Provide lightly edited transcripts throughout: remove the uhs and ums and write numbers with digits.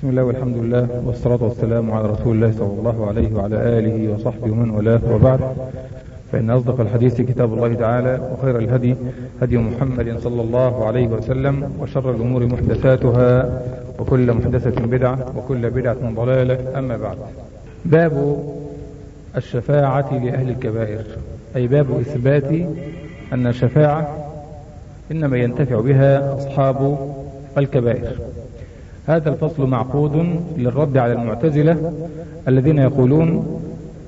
بسم الله والحمد لله والصلاة والسلام على رسول الله صلى الله عليه وعلى آله وصحبه ومن والاه، وبعد، فإن أصدق الحديث كتاب الله تعالى، وخير الهدي هدي محمد صلى الله عليه وسلم، وشر الأمور محدثاتها، وكل محدثة بدعة، وكل بدعة ضلالة. أما بعد، باب الشفاعة لأهل الكبائر، أي باب إثبات أن الشفاعة إنما ينتفع بها أصحاب الكبائر. هذا الفصل معقود للرد على المعتزلة الذين يقولون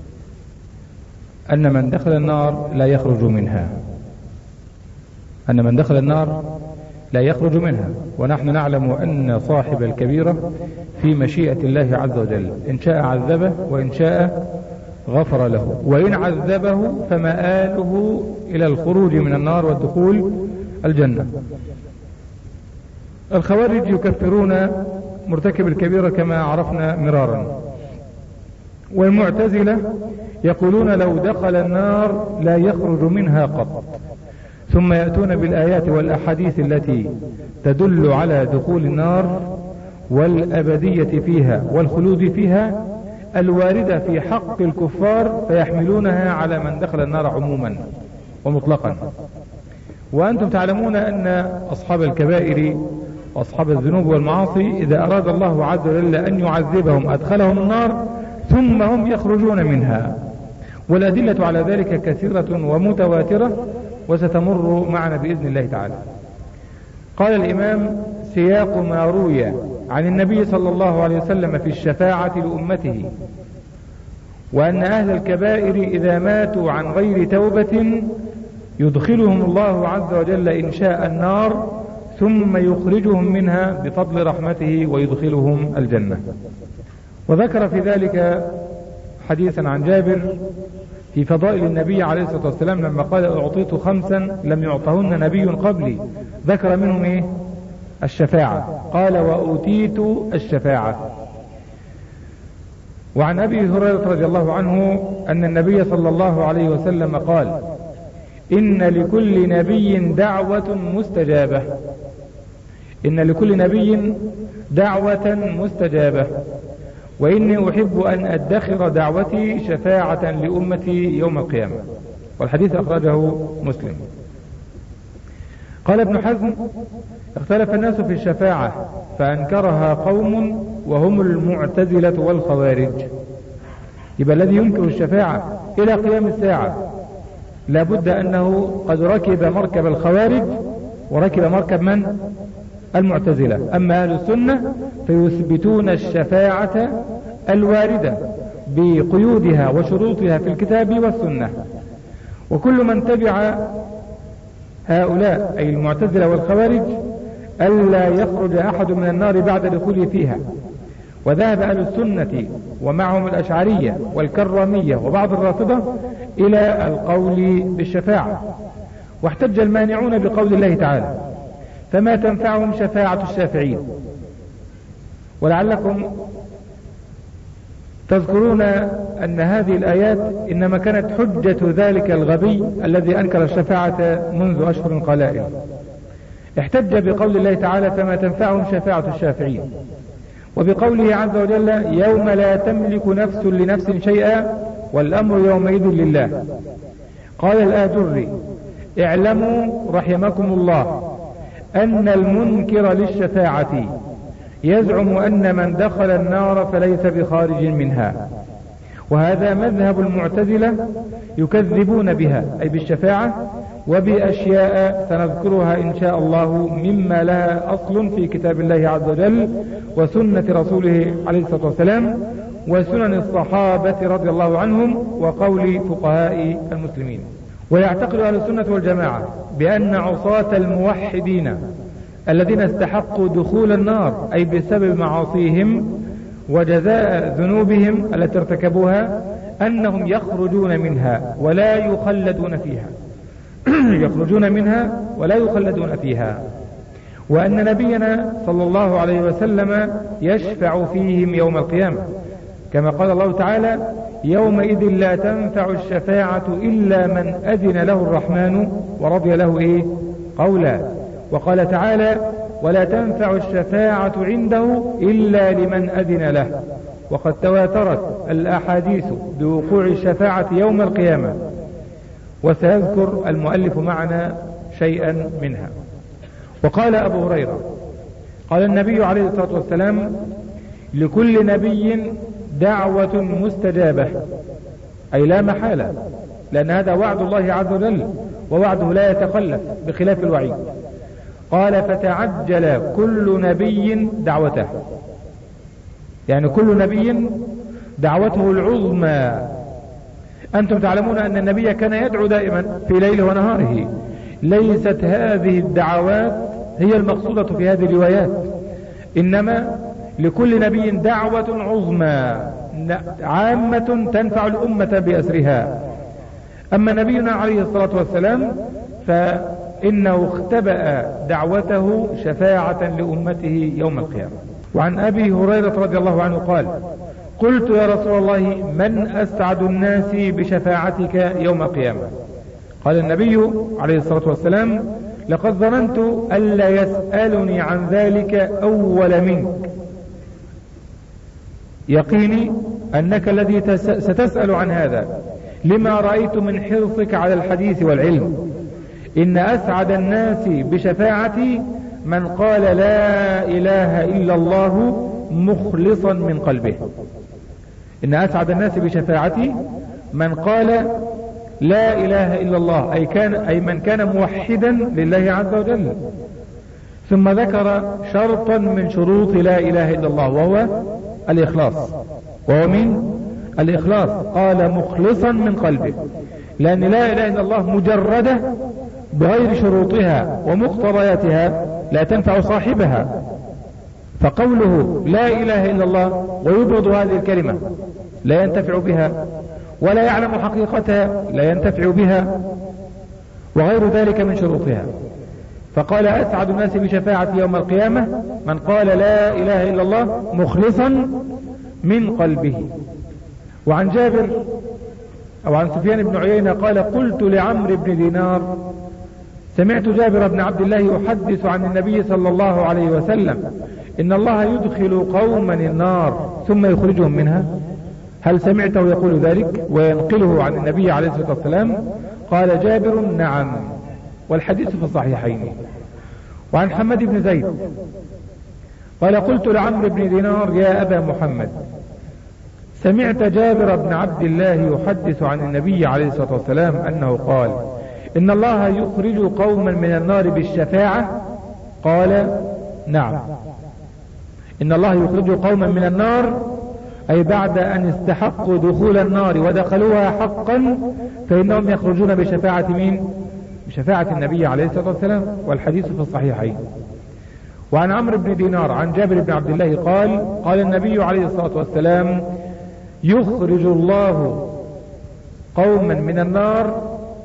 أن من دخل النار لا يخرج منها، أن من دخل النار لا يخرج منها، ونحن نعلم أن صاحب الكبيرة في مشيئة الله عز وجل، إن شاء عذبه وإن شاء غفر له، وإن عذبه فمآله إلى الخروج من النار والدخول الجنة. الخوارج يكفرون مرتكب الكبيرة كما عرفنا مرارا، والمعتزلة يقولون لو دخل النار لا يخرج منها قط، ثم يأتون بالآيات والأحاديث التي تدل على دخول النار والأبدية فيها والخلود فيها الواردة في حق الكفار، فيحملونها على من دخل النار عموما ومطلقا. وأنتم تعلمون أن أصحاب الكبائر وأصحاب الذنوب والمعاصي إذا أراد الله عز وجل أن يعذبهم أدخلهم النار ثم هم يخرجون منها، والأدلة على ذلك كثيرة ومتواترة وستمر معنا بإذن الله تعالى. قال الإمام: سياق ما روي عن النبي صلى الله عليه وسلم في الشفاعة لأمته، وأن أهل الكبائر إذا ماتوا عن غير توبة يدخلهم الله عز وجل إن شاء النار، ثم يخرجهم منها بفضل رحمته ويدخلهم الجنة. وذكر في ذلك حديثا عن جابر في فضائل النبي عليه الصلاة والسلام لما قال: أعطيت 5 لم يعطهن نبي قبلي، ذكر منهم الشفاعة، قال: وأوتيت الشفاعة. وعن أبي هريرة رضي الله عنه أن النبي صلى الله عليه وسلم قال: إن لكل نبي دعوة مستجابة، إن لكل نبي دعوة مستجابة، وإني أحب أن أدخر دعوتي شفاعة لأمتي يوم القيامة. والحديث أخرجه مسلم. قال ابن حزم: اختلف الناس في الشفاعة فأنكرها قوم وهم المعتزلة والخوارج. يبقى الذي ينكر الشفاعة إلى قيام الساعة لابد أنه قد ركب مركب الخوارج وركب مركب من؟ المعتزلة. أما أهل السنة فيثبتون الشفاعة الواردة بقيودها وشروطها في الكتاب والسنة. وكل من تبع هؤلاء أي المعتزلة والخوارج ألا يخرج أحد من النار بعد دخوله فيها. وذهب أهل السنة ومعهم الأشعرية والكرامية وبعض الرافضة إلى القول بالشفاعة، واحتج المانعون بقول الله تعالى: فما تنفعهم شفاعة الشافعين. ولعلكم تذكرون أن هذه الآيات إنما كانت حجة ذلك الغبي الذي أنكر الشفاعة منذ أشهر قلائل. احتج بقول الله تعالى: فما تنفعهم شفاعة الشافعين، وبقوله عز وجل: يوم لا تملك نفس لنفس شيئا والأمر يومئذ لله. قال الآجري: اعلموا رحمكم الله أن المنكر للشفاعة يزعم أن من دخل النار فليس بخارج منها، وهذا مذهب المعتزلة يكذبون بها أي بالشفاعة وبأشياء سنذكرها إن شاء الله مما لها أصل في كتاب الله عز وجل وسنة رسوله عليه الصلاة والسلام وسنن الصحابة رضي الله عنهم وقول فقهاء المسلمين. ويعتقد أهل السنة والجماعة بأن عصاة الموحدين الذين استحقوا دخول النار أي بسبب معاصيهم وجزاء ذنوبهم التي ارتكبوها أنهم يخرجون منها ولا يخلدون فيها يخرجون منها ولا يخلدون فيها، وأن نبينا صلى الله عليه وسلم يشفع فيهم يوم القيامة، كما قال الله تعالى: يومئذ لا تنفع الشفاعة إلا من أذن له الرحمن ورضي له قولا. وقال تعالى: ولا تنفع الشفاعة عنده إلا لمن أذن له. وقد تواترت الأحاديث بوقوع الشفاعة يوم القيامة، وسيذكر المؤلف معنا شيئا منها. وقال أبو هريرة قال النبي عليه الصلاة والسلام: لكل نبي دعوة مستجابة، أي لا محالة، لأن هذا وعد الله عز وجل، ووعده لا يتخلف بخلاف الوعيد. قال: فتعجل كل نبي دعوته، يعني كل نبي دعوته العظمى. أنتم تعلمون أن النبي كان يدعو دائما في ليله ونهاره. ليست هذه الدعوات هي المقصودة في هذه الروايات، إنما لكل نبي دعوة عظمى عامة تنفع الأمة بأسرها. أما نبينا عليه الصلاة والسلام فإنه اختبأ دعوته شفاعة لأمته يوم القيامة. وعن أبي هريرة رضي الله عنه قال: قلت يا رسول الله: من أسعد الناس بشفاعتك يوم القيامة؟ قال النبي عليه الصلاة والسلام: لقد ظننت ألا يسألني عن ذلك أول منك، يقيني أنك الذي ستسأل عن هذا، لما رأيت من حرصك على الحديث والعلم. إن أسعد الناس بشفاعتي من قال لا إله إلا الله مخلصا من قلبه. إن أسعد الناس بشفاعتي من قال لا إله إلا الله، أي من كان موحدا لله عز وجل. ثم ذكر شرطا من شروط لا إله إلا الله، وهو الإخلاص. وهو من الإخلاص قال مخلصا من قلبه، لأن لا إله إلا الله مجردة بغير شروطها ومقتضياتها لا تنفع صاحبها. فقوله لا إله إلا الله ويبغض هذه الكلمة لا ينتفع بها، ولا يعلم حقيقتها لا ينتفع بها، وغير ذلك من شروطها. فقال: أسعد الناس بشفاعة يوم القيامة من قال لا إله إلا الله مخلصا من قلبه. وعن جابر أو عن سفيان بن عيينة قال: قلت لعمرو بن دينار: سمعت جابر بن عبد الله يحدث عن النبي صلى الله عليه وسلم إن الله يدخل قوما النار ثم يخرجهم منها، هل سمعته يقول ذلك وينقله عن النبي عليه الصلاة والسلام؟ قال جابر: نعم. والحديث في الصحيحين. وعن حماد بن زيد قال: قلت لعمرو بن دينار: يا أبا محمد، سمعت جابر بن عبد الله يحدث عن النبي عليه الصلاة والسلام أنه قال: إن الله يخرج قوما من النار بالشفاعة؟ قال: نعم. إن الله يخرج قوما من النار أي بعد أن استحقوا دخول النار ودخلوها حقا، فإنهم يخرجون بشفاعة مين؟ بشفاعة النبي عليه الصلاة والسلام. والحديث في الصحيحين. وعن عمرو بن دينار عن جابر بن عبد الله قال: قال النبي عليه الصلاة والسلام: يخرج الله قوما من النار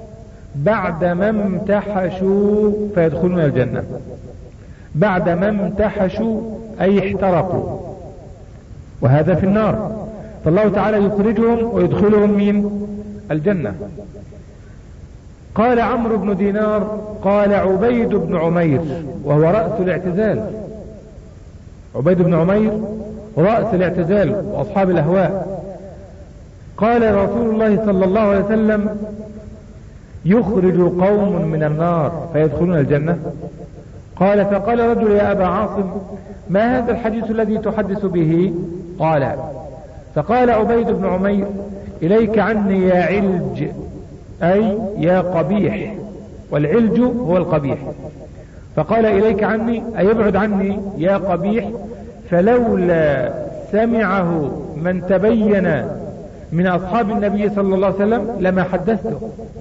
بعدما امتحشوا فيدخلون الجنة. بعدما امتحشوا أي احترقوا، وهذا في النار، فالله تعالى يخرجهم ويدخلهم من الجنة. قال عمرو بن دينار: قال عبيد بن عمير، وهو رأس الاعتزال. عبيد بن عمير رأس الاعتزال وأصحاب الأهواء. قال رسول الله صلى الله عليه وسلم: يخرج قوم من النار فيدخلون الجنة. قال: فقال رجل: يا أبا عاصم، ما هذا الحديث الذي تحدث به؟ قال: فقال عبيد بن عمير: إليك عني يا علج، أي يا قبيح، والعلج هو القبيح. فقال: إليك عني أي ابعد عني يا قبيح، فلولا سمعه من تبين من أصحاب النبي صلى الله عليه وسلم لما حدثته.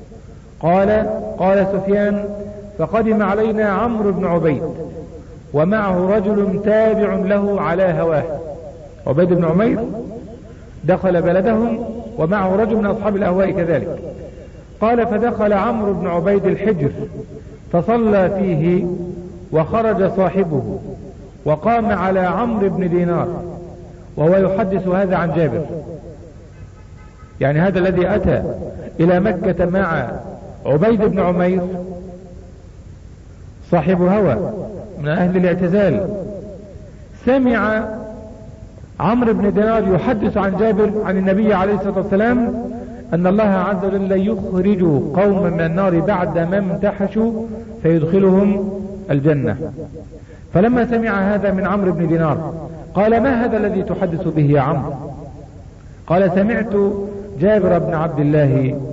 قال سفيان: فقدم علينا عمرو بن عبيد ومعه رجل تابع له على هواه. عبيد بن عمير دخل بلدهم ومعه رجل من أصحاب الأهواء كذلك. قال: فدخل عمرو بن عبيد الحجر فصلى فيه، وخرج صاحبه وقام على عمرو بن دينار وهو يحدث هذا عن جابر. يعني هذا الذي أتى إلى مكة مع عبيد بن عمير صاحب هوى من أهل الاعتزال سمع عمرو بن دينار يحدث عن جابر عن النبي عليه الصلاة والسلام أن الله عز وجل يخرج قوما من النار بعد ما امتحشوا فيدخلهم الجنة. فلما سمع هذا من عمرو بن دينار قال: ما هذا الذي تحدث به يا عمرو؟ قال: سمعت جابر بن عبد الله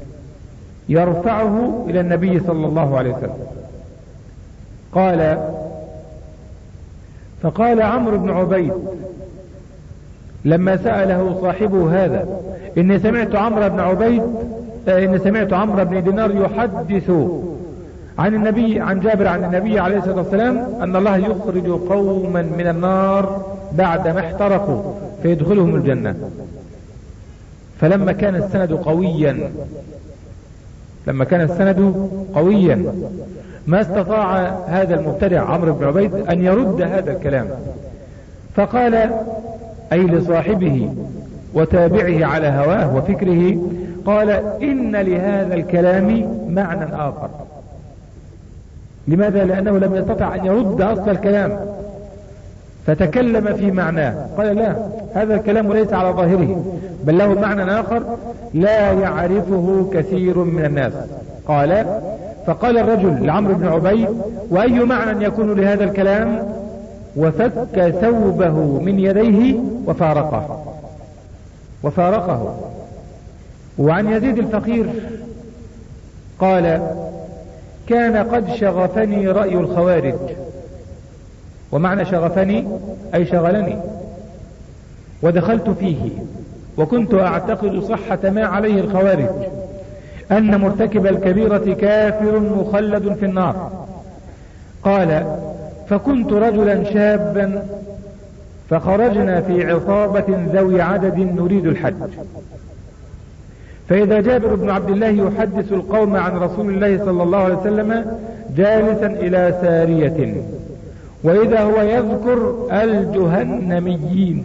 يرفعه إلى النبي صلى الله عليه وسلم. فقال عمرو بن عبيد لما سأله صاحبه هذا: إني سمعت عمرو بن دينار يحدث عن جابر عن النبي عليه الصلاة والسلام أن الله يخرج قوما من النار بعد ما احترقوا فيدخلهم الجنة. فلما كان السند قويا ما استطاع هذا المبتدع عمرو بن عبيد أن يرد هذا الكلام، فقال أي لصاحبه وتابعه على هواه وفكره، قال: إن لهذا الكلام معنى آخر. لماذا؟ لأنه لم يستطع أن يرد أصل الكلام فتكلم في معناه. قال: لا، هذا الكلام ليس على ظاهره بل له معنى آخر لا يعرفه كثير من الناس. فقال الرجل لعمرو بن عبيد: وأي معنى يكون لهذا الكلام؟ وفك ثوبه من يديه وفارقه. وعن يزيد الفقير قال: كان قد شغفني رأي الخوارج. ومعنى شغفني أي شغلني، ودخلت فيه وكنت أعتقد صحة ما عليه الخوارج، أن مرتكب الكبيرة كافر مخلد في النار. قال: فكنت رجلا شابا فخرجنا في عصابة ذوي عدد نريد الحج، فإذا جابر بن عبد الله يحدث القوم عن رسول الله صلى الله عليه وسلم جالسا إلى سارية، وإذا هو يذكر الجهنميين.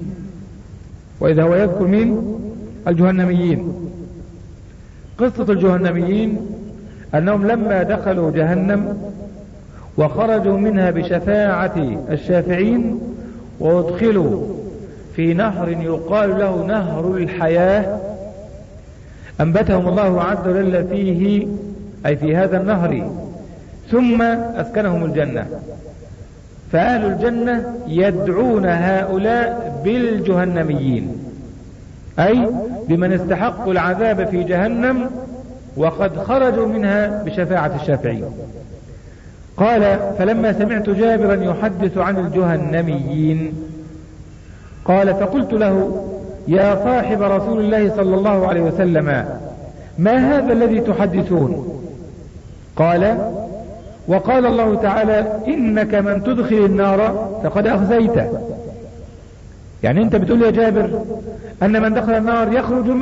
الجهنميين. قصة الجهنميين أنهم لما دخلوا جهنم وخرجوا منها بشفاعة الشافعين وادخلوا في نهر يقال له نهر الحياة، أنبتهم الله عز وجل فيه أي في هذا النهر، ثم أسكنهم الجنة. فأهل الجنة يدعون هؤلاء بالجهنميين، أي بمن استحقوا العذاب في جهنم وقد خرجوا منها بشفاعة الشافعين. قال: فلما سمعت جابرا يحدث عن الجهنميين قال: فقلت له: يا صاحب رسول الله صلى الله عليه وسلم، ما هذا الذي تحدثون؟ قال: وقال الله تعالى: إنك من تدخل النار فقد أخزيته. يعني أنت بتقول يا جابر أن من دخل النار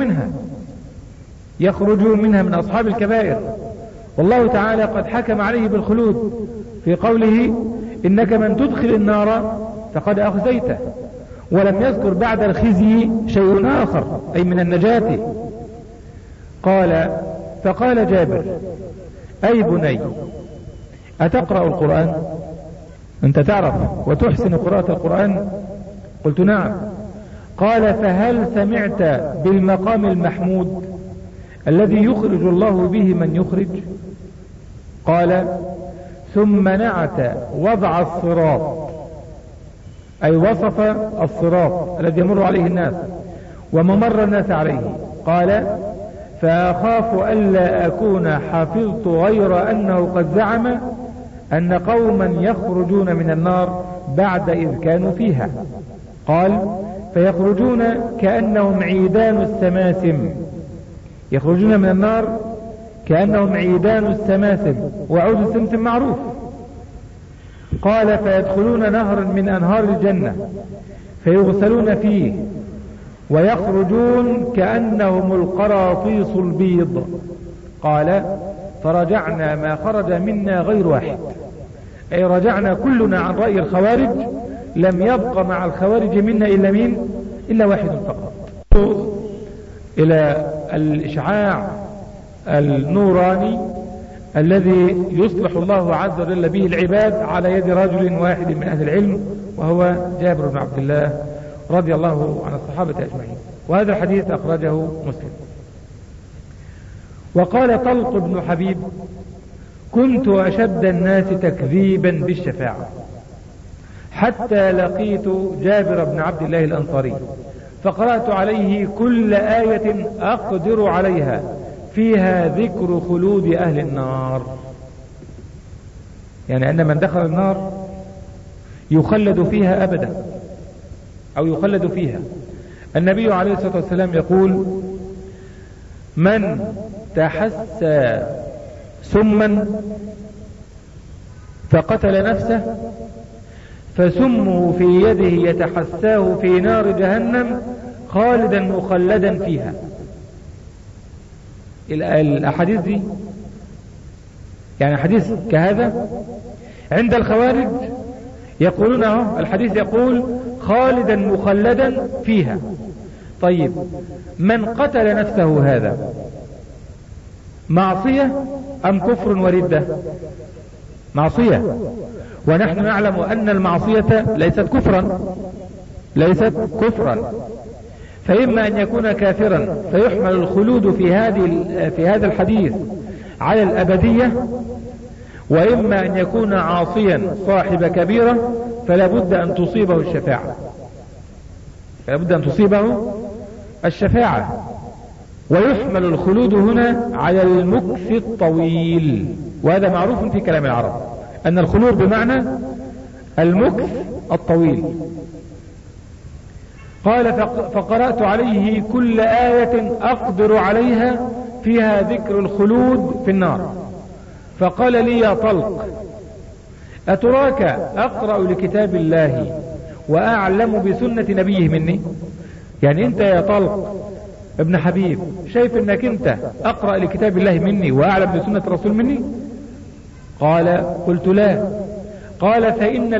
يخرج منها من أصحاب الكبائر، والله تعالى قد حكم عليه بالخلود في قوله: إنك من تدخل النار فقد أخزيته، ولم يذكر بعد الخزي شيء آخر أي من النجاة. فقال جابر: أي بني، أتقرأ القرآن؟ أنت تعرف وتحسن قراءة القرآن؟ قلت: نعم. قال: فهل سمعت بالمقام المحمود الذي يخرج الله به من يخرج؟ قال: ثم نعت وضع الصراط، أي وصف الصراط الذي يمر عليه الناس وممر الناس عليه. قال: فأخاف ألا أكون حفظت غير أنه قد زعم أن قوما يخرجون من النار بعد إذ كانوا فيها. قال: فيخرجون كأنهم عيدان السماسم، يخرجون من النار كأنهم عيدان السماسم، وعود السمسم معروف. قال: فيدخلون نهرا من أنهار الجنة فيغسلون فيه ويخرجون كأنهم القراطيس البيض. قال: فرجعنا ما خرج منا غير واحد، أي رجعنا كلنا عن رأي الخوارج، لم يبق مع الخوارج منا إلا مين؟ إلا واحد فقط. إلى الإشعاع النوراني الذي يصلح الله عز وجل به العباد على يد رجل واحد من أهل العلم، وهو جابر بن عبد الله رضي الله عن الصحابة أجمعين. وهذا الحديث أخرجه مسلم. وقال طلق بن حبيب: كنت أشد الناس تكذيبا بالشفاعة حتى لقيت جابر بن عبد الله الأنصاري فقرأت عليه كل آية أقدر عليها فيها ذكر خلود أهل النار، يعني أن من دخل النار يخلد فيها أبدا أو يخلد فيها. النبي عليه الصلاة والسلام يقول: من تحسى سما فقتل نفسه فسمه في يده يتحساه في نار جهنم خالدا مخلدا فيها. الأحاديث دي يعني حديث كهذا عند الخوارج يقولون الحديث يقول خالدا مخلدا فيها. طيب من قتل نفسه هذا معصية أم كفر وردة؟ معصية، ونحن نعلم أن المعصية ليست كفرا، فإما أن يكون كافرا فيحمل الخلود في هذا الحديث على الأبدية، وإما أن يكون عاصيا صاحب كبيرة فلا بد أن تصيبه الشفاعة، ويحمل الخلود هنا على المكث الطويل، وهذا معروف في كلام العرب أن الخلود بمعنى المكث الطويل. قال: فقرأت عليه كل آية أقدر عليها فيها ذكر الخلود في النار، فقال لي: يا طلق، أتراك أقرأ لكتاب الله وأعلم بسنة نبيه مني؟ يعني أنت يا طلق ابن حبيب شايف أنك أنت أقرأ لكتاب الله مني وأعلم بسنة الرسول مني؟ قال: قلت لا. قال: فإن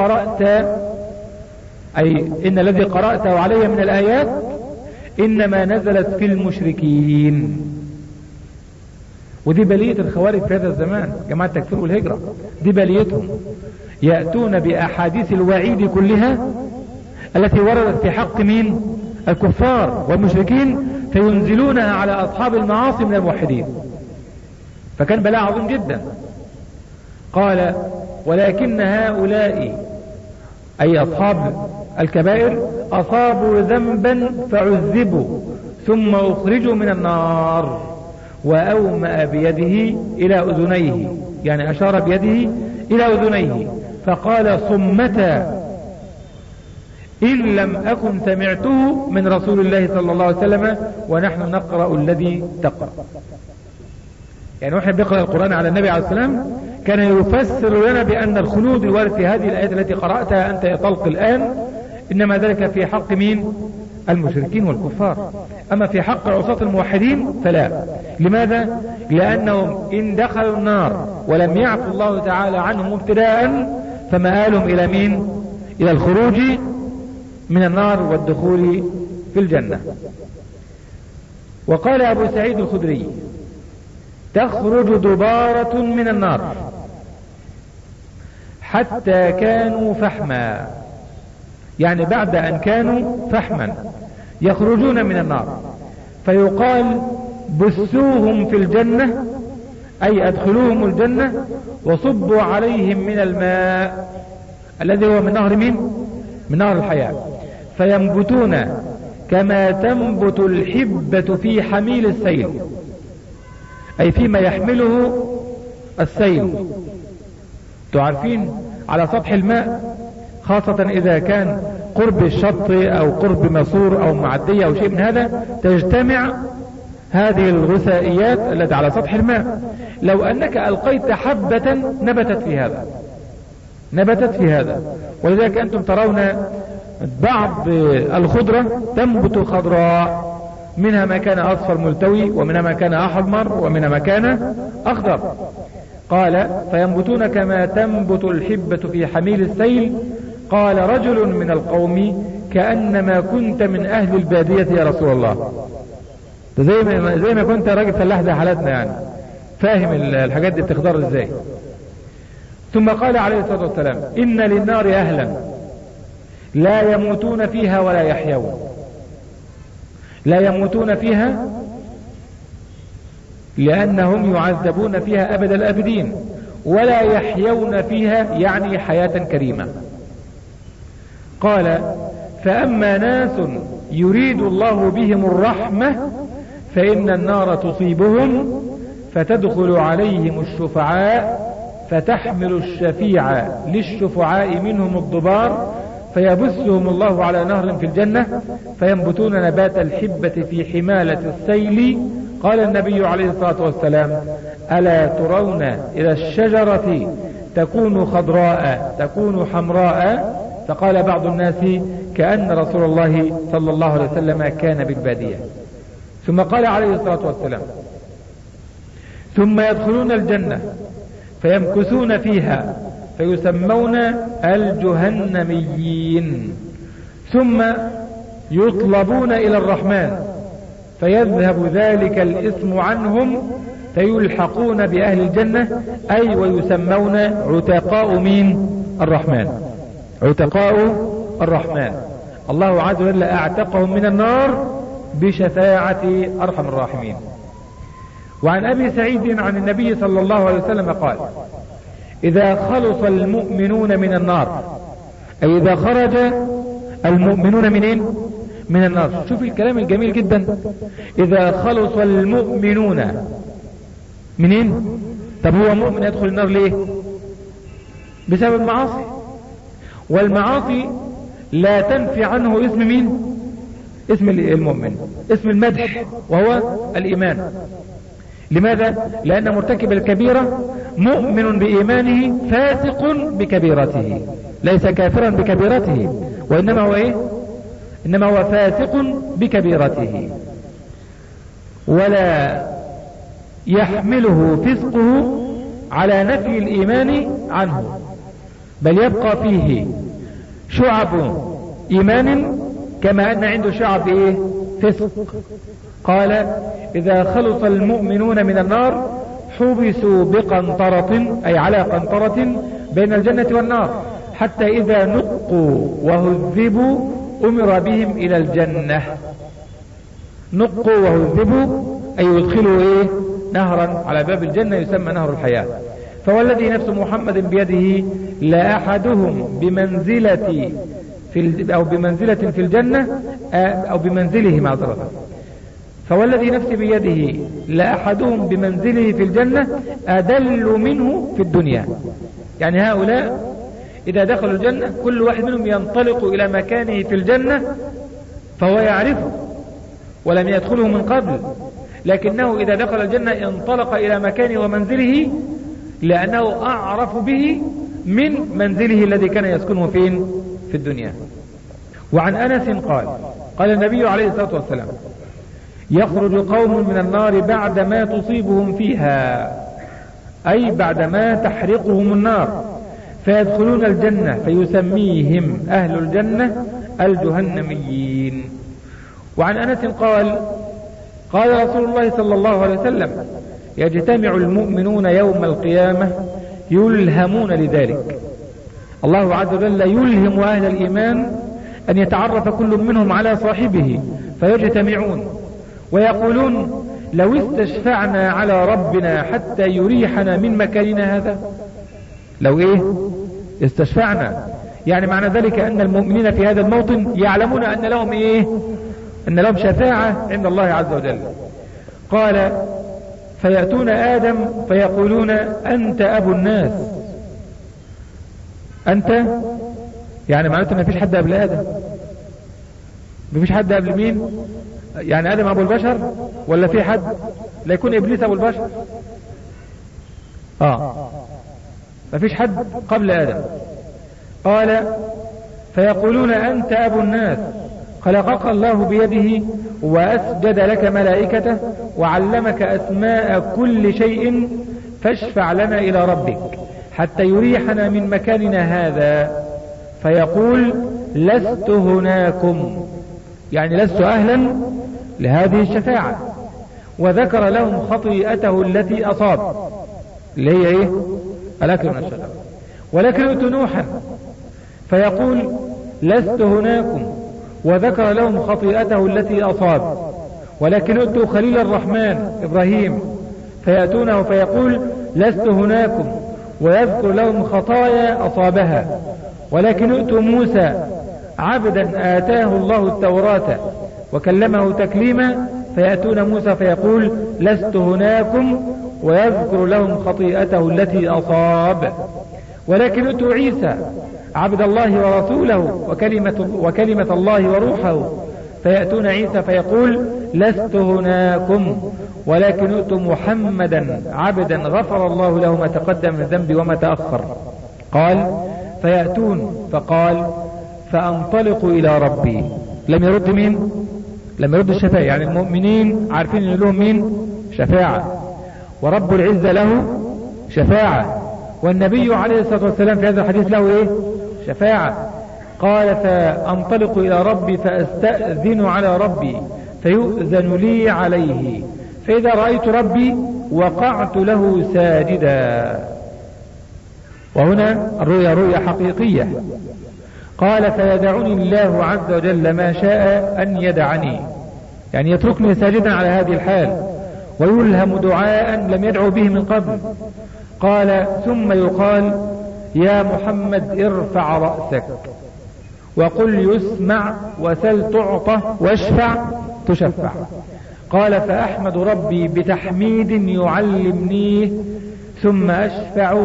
الذي قرأته علي من الآيات إنما نزلت في المشركين. ودي بلية الخوارج في هذا الزمان، جماعة التكفير والهجرة، دي بليتهم، يأتون بأحاديث الوعيد كلها التي وردت في حق مين؟ الكفار والمشركين، فينزلونها على أصحاب المعاصي من الموحدين، فكان بلاء عظيم جدا. قال: ولكن هؤلاء أي أصحاب الكبائر أصابوا ذنبا فعذبوا ثم أخرجوا من النار، وأومأ بيده إلى أذنيه، يعني أشار بيده إلى أذنيه فقال: صمتا إن لم أكن سمعته من رسول الله صلى الله عليه وسلم ونحن نقرأ الذي تقرأ. يعني واحد بيقرأ القرآن على النبي عليه السلام كان يفسر لنا بأن الخلود الوارد في هذه الآيات التي قرأتها أنت يا طلق الآن إنما ذلك في حق مين؟ المشركين والكفار، أما في حق عصاة الموحدين فلا. لماذا؟ لأنهم إن دخلوا النار ولم يعفو الله تعالى عنهم ابتداء فمآلهم إلى مين؟ إلى الخروج من النار والدخول في الجنة. وقال أبو سعيد الخدري: تخرج دبارة من النار حتى كانوا فحما، يعني بعد أن كانوا فحما يخرجون من النار، فيقال: بثوهم في الجنة، أي أدخلوهم الجنة، وصبوا عليهم من الماء الذي هو من نهر مين؟ من نهر الحياة، فينبتون كما تنبت الحبة في حميل السيل، أي فيما يحمله السيل. تعرفين على سطح الماء خاصة إذا كان قرب الشط أو قرب ماسور أو معدية أو شيء من هذا تجتمع هذه الغثائيات التي على سطح الماء، لو أنك ألقيت حبة نبتت في هذا. ولذلك أنتم ترون بعض الخضرة تنبت خضراء، منها ما كان أصفر ملتوي، ومنها ما كان أحمر، ومنها ما كان أخضر. قال: فينبتون كما تنبت الحبة في حميل السيل. قال رجل من القوم: كأنما كنت من أهل البادية يا رسول الله. زي ما كنت راجل فلاح زي حالتنا، يعني فاهم الحاجات دي بتقدر ازاي. ثم قال عليه الصلاة والسلام إن للنار أهلا لا يموتون فيها ولا يحيون. لا يموتون فيها لأنهم يعذبون فيها أبد الآبدين، ولا يحيون فيها يعني حياة كريمة. قال فأما ناس يريد الله بهم الرحمة فإن النار تصيبهم فتدخل عليهم الشفعاء فتحمل الشفيع للشفعاء منهم الضبار فيبثهم الله على نهر في الجنة فينبتون نبات الحبة في حمالة السيل. قال النبي عليه الصلاة والسلام ألا ترون إلى الشجرة تكون خضراء تكون حمراء؟ فقال بعض الناس كأن رسول الله صلى الله عليه وسلم كان بالبادية. ثم قال عليه الصلاة والسلام ثم يدخلون الجنة فيمكثون فيها فيسمون الجهنميين، ثم يطلبون إلى الرحمن فيذهب ذلك الاسم عنهم فيلحقون بأهل الجنة، أي ويسمون عتقاء مين؟ الرحمن. عتقاء الرحمن، الله عز وجل أعتقهم من النار بشفاعة أرحم الراحمين. وعن أبي سعيد عن النبي صلى الله عليه وسلم قال إذا خلص المؤمنون من النار، أي إذا خرج المؤمنون منين؟ من النار. شوف الكلام الجميل جدا، إذا خلص المؤمنون منين؟ طب هو مؤمن يدخل النار ليه؟ بسبب المعاصي، والمعاصي لا تنفي عنه اسم مين؟ اسم المؤمن، اسم المدح وهو الإيمان. لماذا؟ لأن مرتكب الكبيرة مؤمن بإيمانه فاسق بكبيرته، ليس كافرا بكبيرته، وإنما هو إيه؟ إنما هو فاسق بكبيرته، ولا يحمله فسقه على نفي الإيمان عنه، بل يبقى فيه شعب إيمان كما أن عنده شعب إيه؟ فسق. قال إذا خلص المؤمنون من النار حبسوا بقنطرة، أي على قنطرة بين الجنة والنار، حتى إذا نقوا وهذبوا أمر بهم إلى الجنة. نقوا وهذبوا أي يدخلوا إيه؟ نهرا على باب الجنة يسمى نهر الحياة. فوالذي نفس محمد بيده لا أحدهم بمنزلة في الجنة أو بمنزله معذرة. فوالذي نفسي بيده لا أحدهم بمنزله في الجنة أدل منه في الدنيا. يعني هؤلاء إذا دخلوا الجنة كل واحد منهم ينطلق إلى مكانه في الجنة فهو يعرفه ولم يدخله من قبل، لكنه إذا دخل الجنة انطلق إلى مكانه ومنزله لأنه أعرف به من منزله الذي كان يسكنه فين؟ في الدنيا. وعن أنس قال النبي عليه الصلاة والسلام يخرج قوم من النار بعدما تصيبهم فيها، أي بعدما تحرقهم النار، فيدخلون الجنة فيسميهم أهل الجنة الجهنميين. وعن أنس قال رسول الله صلى الله عليه وسلم يجتمع المؤمنون يوم القيامة يلهمون لذلك. الله عز وجل يلهم أهل الإيمان أن يتعرف كل منهم على صاحبه فيجتمعون ويقولون لو استشفعنا على ربنا حتى يريحنا من مكاننا هذا. لو ايه استشفعنا، يعني معنى ذلك أن المؤمنين في هذا الموطن يعلمون أن لهم ايه؟ أن لهم شفاعة عند الله عز وجل. قال فيأتون آدم فيقولون أنت أبو الناس. أنت يعني معناته ما فيش حد قبل آدم، ما فيش حد قبل مين؟ يعني آدم أبو البشر ولا في حد؟ لا يكون إبليس أبو البشر. ما فيش حد قبل آدم. قال فيقولون أنت أبو الناس، خلقك الله بيده وأسجد لك ملائكته وعلمك أسماء كل شيء فاشفع لنا إلى ربك حتى يريحنا من مكاننا هذا. فيقول لست هناكم، يعني لست أهلا لهذه الشفاعة. وذكر لهم خطيئته التي أصاب، اللي هي ايه؟ الأكل من الشجرة. ولكن ائتوا نوحا فيقول لست هناكم، وذكر لهم خطيئته التي أصاب. ولكن ائتوا خليل الرحمن إبراهيم فيأتونه فيقول لست هناكم، ويذكر لهم خطايا أصابها. ولكن ائتوا موسى عبدا آتاه الله التوراة وكلمه تكليما فيأتون موسى فيقول لست هناكم، ويذكر لهم خطيئته التي أصاب. ولكن ائتوا عيسى عبد الله ورسوله وكلمة الله وروحه فيأتون عيسى فيقول لست هناكم، ولكن ائتوا محمدا عبدا غفر الله له ما تقدم من الذنب وما تأخر. قال فيأتون فقال فأنطلق إلى ربي. لم يرد مين؟ لم يرد الشفاعة. يعني المؤمنين عارفين ان لهم مين؟ شفاعة، ورب العزة له شفاعة، والنبي عليه الصلاة والسلام في هذا الحديث له ايه؟ شفاعة. قال فأنطلق إلى ربي فأستأذن على ربي فيؤذن لي عليه، فإذا رأيت ربي وقعت له ساجدا. وهنا الرؤيا رؤيا حقيقية. قال فيدعني الله عز وجل ما شاء أن يدعني، يعني يتركني ساجدا على هذه الحال، ويلهم دعاء لم يدعو به من قبل. قال ثم يقال يا محمد ارفع رأسك وقل يسمع وسل تعطى واشفع تشفع. قال فأحمد ربي بتحميد يعلمنيه ثم أشفع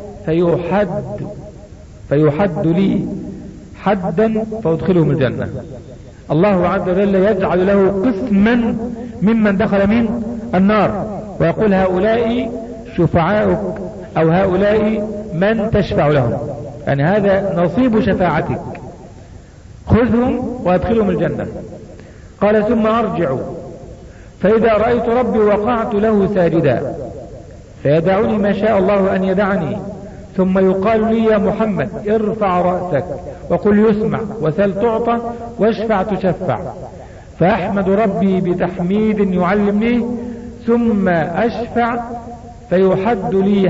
فيحد لي حدا فأدخلهم الجنة. الله عز وجل يجعل له قسما ممن دخل من النار ويقول هؤلاء شفعاؤك أو هؤلاء من تشفع لهم، يعني هذا نصيب شفاعتك، خذهم وادخلهم الجنة. قال ثم أرجع فإذا رأيت ربي وقعت له ساجدا فيدعني ما شاء الله أن يدعني، ثم يقال لي يا محمد ارفع رأسك وقل يسمع وسل تعطى واشفع تشفع. فأحمد ربي بتحميد يعلمني ثم أشفع فيحد لي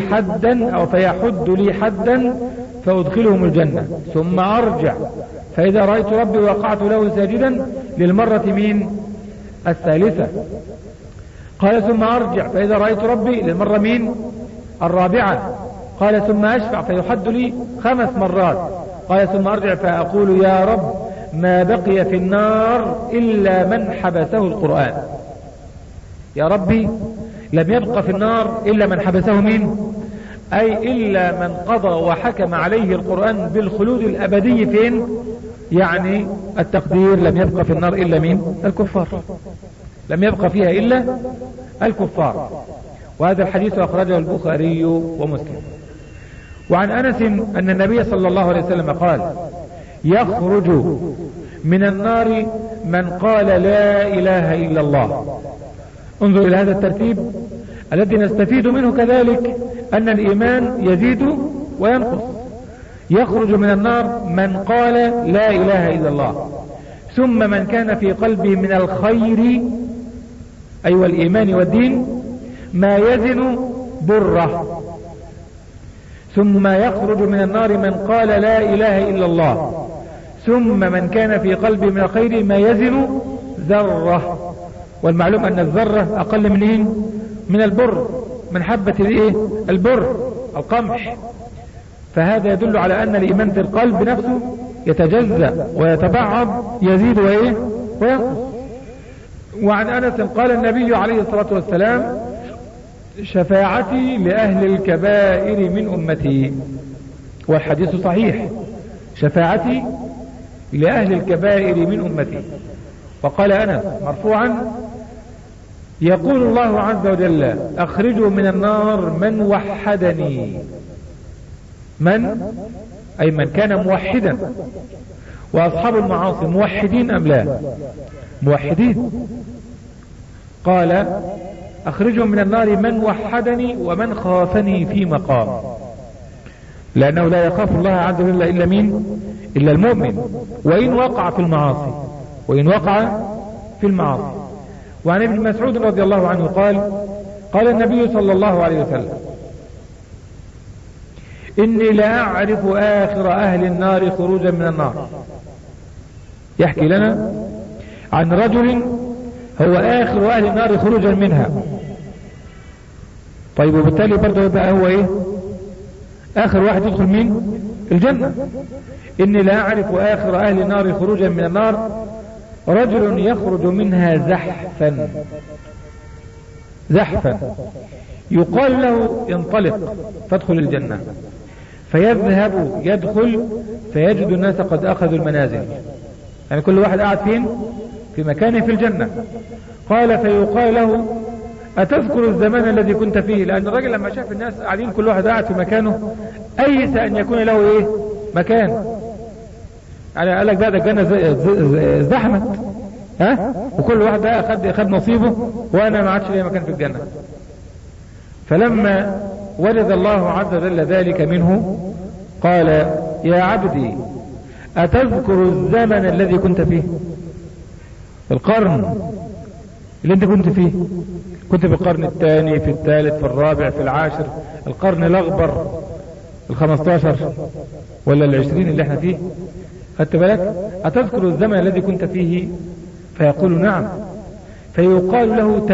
حدا فأدخلهم الجنة. ثم أرجع فإذا رأيت ربي وقعت له ساجدا للمرة من الثالثة. قال ثم أرجع فإذا رأيت ربي للمرة من الرابعة. قال ثم أشفع فيحد لي 5 مرات. قال ثم أرجع فأقول يا رب ما بقي في النار إلا من حبسه القرآن. يا ربي لم يبقى في النار إلا من حبسه من أي إلا من قضى وحكم عليه القرآن بالخلود الأبدي فين؟ يعني التقدير لم يبقى في النار إلا من الكفار، لم يبقى فيها إلا الكفار. وهذا الحديث أخرجه البخاري ومسلم. وعن أنس أن النبي صلى الله عليه وسلم قال يخرج من النار من قال لا إله إلا الله. انظر إلى هذا الترتيب الذي نستفيد منه كذلك أن الإيمان يزيد وينقص. يخرج من النار من قال لا إله إلا الله، ثم من كان في قلبه من الخير أي والإيمان والدين ما يزن بره. ثم يخرج من النار من قال لا إله إلا الله، ثم من كان في قلبه من الخير ما يزن ذرة. والمعلوم أن الذرة أقل من البر، من حبة البر القمح. فهذا يدل على أن الإيمان في القلب نفسه يتجزأ ويتبعض، يزيد وينقص. وعن أنس قال النبي عليه الصلاة والسلام شفاعتي لأهل الكبائر من أمتي، والحديث صحيح، شفاعتي لأهل الكبائر من أمتي. وقال أنس مرفوعا يقول الله عز وجل أخرجوا من النار من وحدني. من أي من كان موحدا. وأصحاب المعاصي موحدين أم لا؟ موحدين. قال أخرجوا من النار من وحدني ومن خافني في مقام، لأنه لا يخاف الله عز وجل إلا مين؟ إلا المؤمن، وإن وقع في المعاصي وعن ابن مسعود رضي الله عنه قال قال النبي صلى الله عليه وسلم إني لا أعرف آخر أهل النار خروجا من النار. يحكي لنا عن رجل هو آخر أهل النار خروجا منها. طيب وبالتالي برضه يبقى هو إيه آخر واحد يدخل مين الجنة. إني لا أعرف آخر أهل النار خروجا من النار رجل يخرج منها زحفا يقال له انطلق فادخل الجنة، فيذهب يدخل فيجد الناس قد أخذوا المنازل، يعني كل واحد قاعد فين في مكانه في الجنة. قال فيقال له أتذكر الزمان الذي كنت فيه؟ لأن الرجل لما شاف الناس قاعدين كل واحد قاعد في مكانه أيس أن يكون له إيه مكان، يعني قال لك ده الجنة زحمت وكل واحد بقى أخذ نصيبه وأنا ما عادش لي مكان في الجنة. فلما وجد الله عز وجل ذلك منه قال يا عبدي أتذكر الزمن الذي كنت فيه؟ القرن اللي انت كنت فيه، كنت في القرن الثاني في الثالث في الرابع في العاشر، القرن الأغبر 15 ولا 20 اللي احنا فيه، خدت بالك؟ أتذكر الزمن الذي كنت فيه؟ فيقول نعم. فيقال له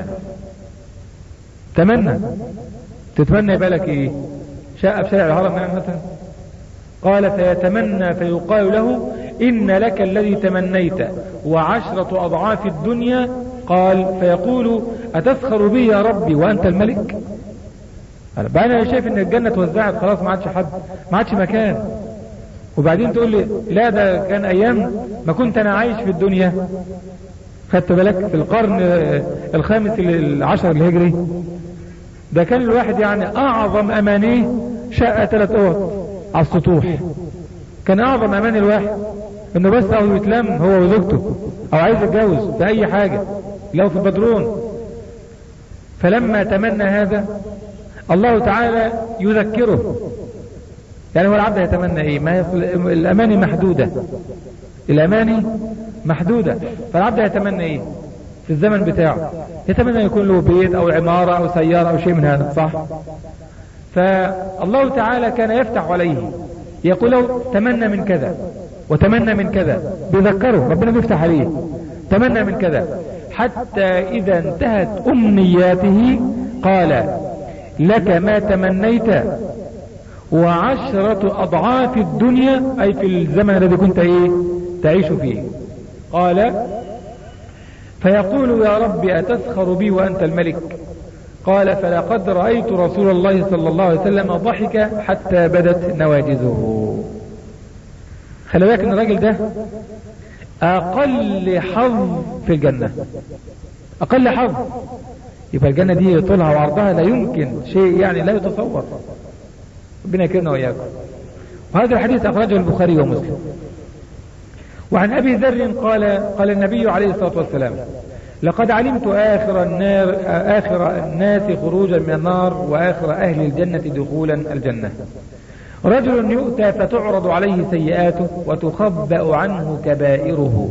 تمنى تتمنى يبقى لك ايه؟ شقة في شارع الهرم يعني مثلا؟ قال فيتمنى فيقال له إن لك الذي تمنيت وعشرة أضعاف الدنيا. قال فيقول أتسخر بي يا ربي وأنت الملك؟ أنا شايف إن الجنة توزعت خلاص، ما عادش حد، ما عادش مكان، وبعدين تقول لي لا ده كان أيام ما كنت أنا عايش في الدنيا. خدت بالك؟ في القرن الخامس العشر الهجري ده كان الواحد يعني أعظم أمانيه شقة 3 أوض على السطوح، كان أعظم أمان الواحد إنه بس أو يتلم هو وزوجته أو عايز يتجوز في أي حاجة لو في البدرون. فلما تمنى هذا الله تعالى يذكره، يعني هو العبد يتمنى ايه؟ ما الاماني محدودة، الاماني محدودة، فالعبد يتمنى ايه في الزمن بتاعه؟ يتمنى يكون له بيت او عمارة او سيارة او شيء من هذا، صح؟ فالله تعالى كان يفتح عليه يقول له تمنى من كذا وتمنى من كذا، بيذكره ربنا بيفتح عليه تمنى من كذا، حتى اذا انتهت امنياته قال لك ما تمنيت وعشرة أضعاف الدنيا، أي في الزمن الذي كنت تعيش فيه. قال فيقول يا رب أتسخر بي وأنت الملك؟ قال فلقد رأيت رسول الله صلى الله عليه وسلم ضحك حتى بدت نواجذه. خلي بالك ان الراجل ده أقل حظ في الجنة، أقل حظ. يبقى الجنة دي طولها وعرضها لا يمكن شيء يعني لا يتصور. ربنا يكرمنا وإياكم. وهذا الحديث أخرجه البخاري ومسلم. وعن أبي ذر قال النبي عليه الصلاة والسلام لقد علمت آخر الناس خروجا من النار وآخر أهل الجنة دخولا الجنة رجل يؤتى فتعرض عليه سيئاته وتخبأ عنه كبائره.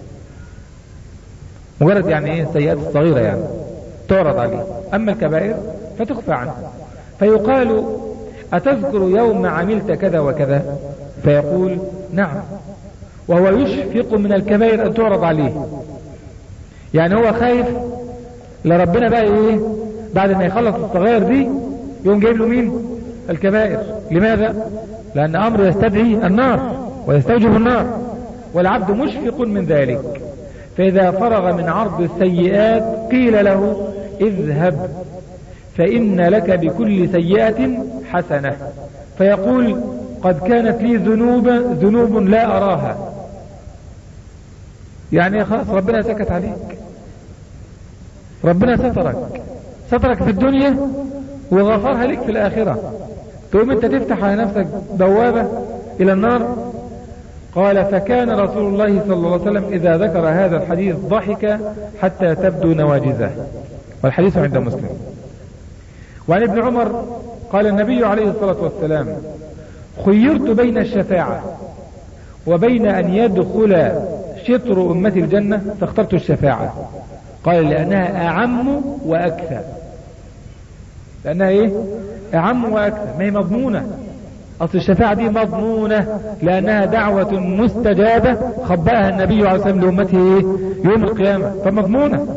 مجرد يعني ايه السيئات الصغيرة يعني تعرض عليه، أما الكبائر فتخفى عنه. فيقال أتذكر يوم عملت كذا وكذا؟ فيقول نعم، وهو يشفق من الكبائر أن تعرض عليه، يعني هو خايف لربنا بقى ايه بعد ما يخلص الصغير دي يوم جايب له مين؟ الكبائر. لماذا؟ لأن أمر يستدعي النار ويستوجب النار، والعبد مشفق من ذلك. فإذا فرغ من عرض السيئات قيل له اذهب فإن لك بكل سيئة حسنة، فيقول قد كانت لي ذنوب لا أراها. يعني خلاص ربنا سكت عليك، ربنا سترك في الدنيا وغفرها لك في الآخرة، تقوم انت تفتح على نفسك بوابة إلى النار. قال فكان رسول الله صلى الله عليه وسلم إذا ذكر هذا الحديث ضحك حتى تبدو نواجذه، والحديث عند مسلم. وعن ابن عمر قال النبي عليه الصلاة والسلام خيرت بين الشفاعة وبين أن يدخل شطر أمة الجنة فاخترت الشفاعة. قال لأنها أعم وأكثر. لأنها إيه؟ أعم وأكثر، ما هي مضمونة. أصل الشفاعة دي مضمونة لأنها دعوة مستجابة خبأها النبي عليه الصلاة والسلام لأمته يوم القيامة، فمضمونة.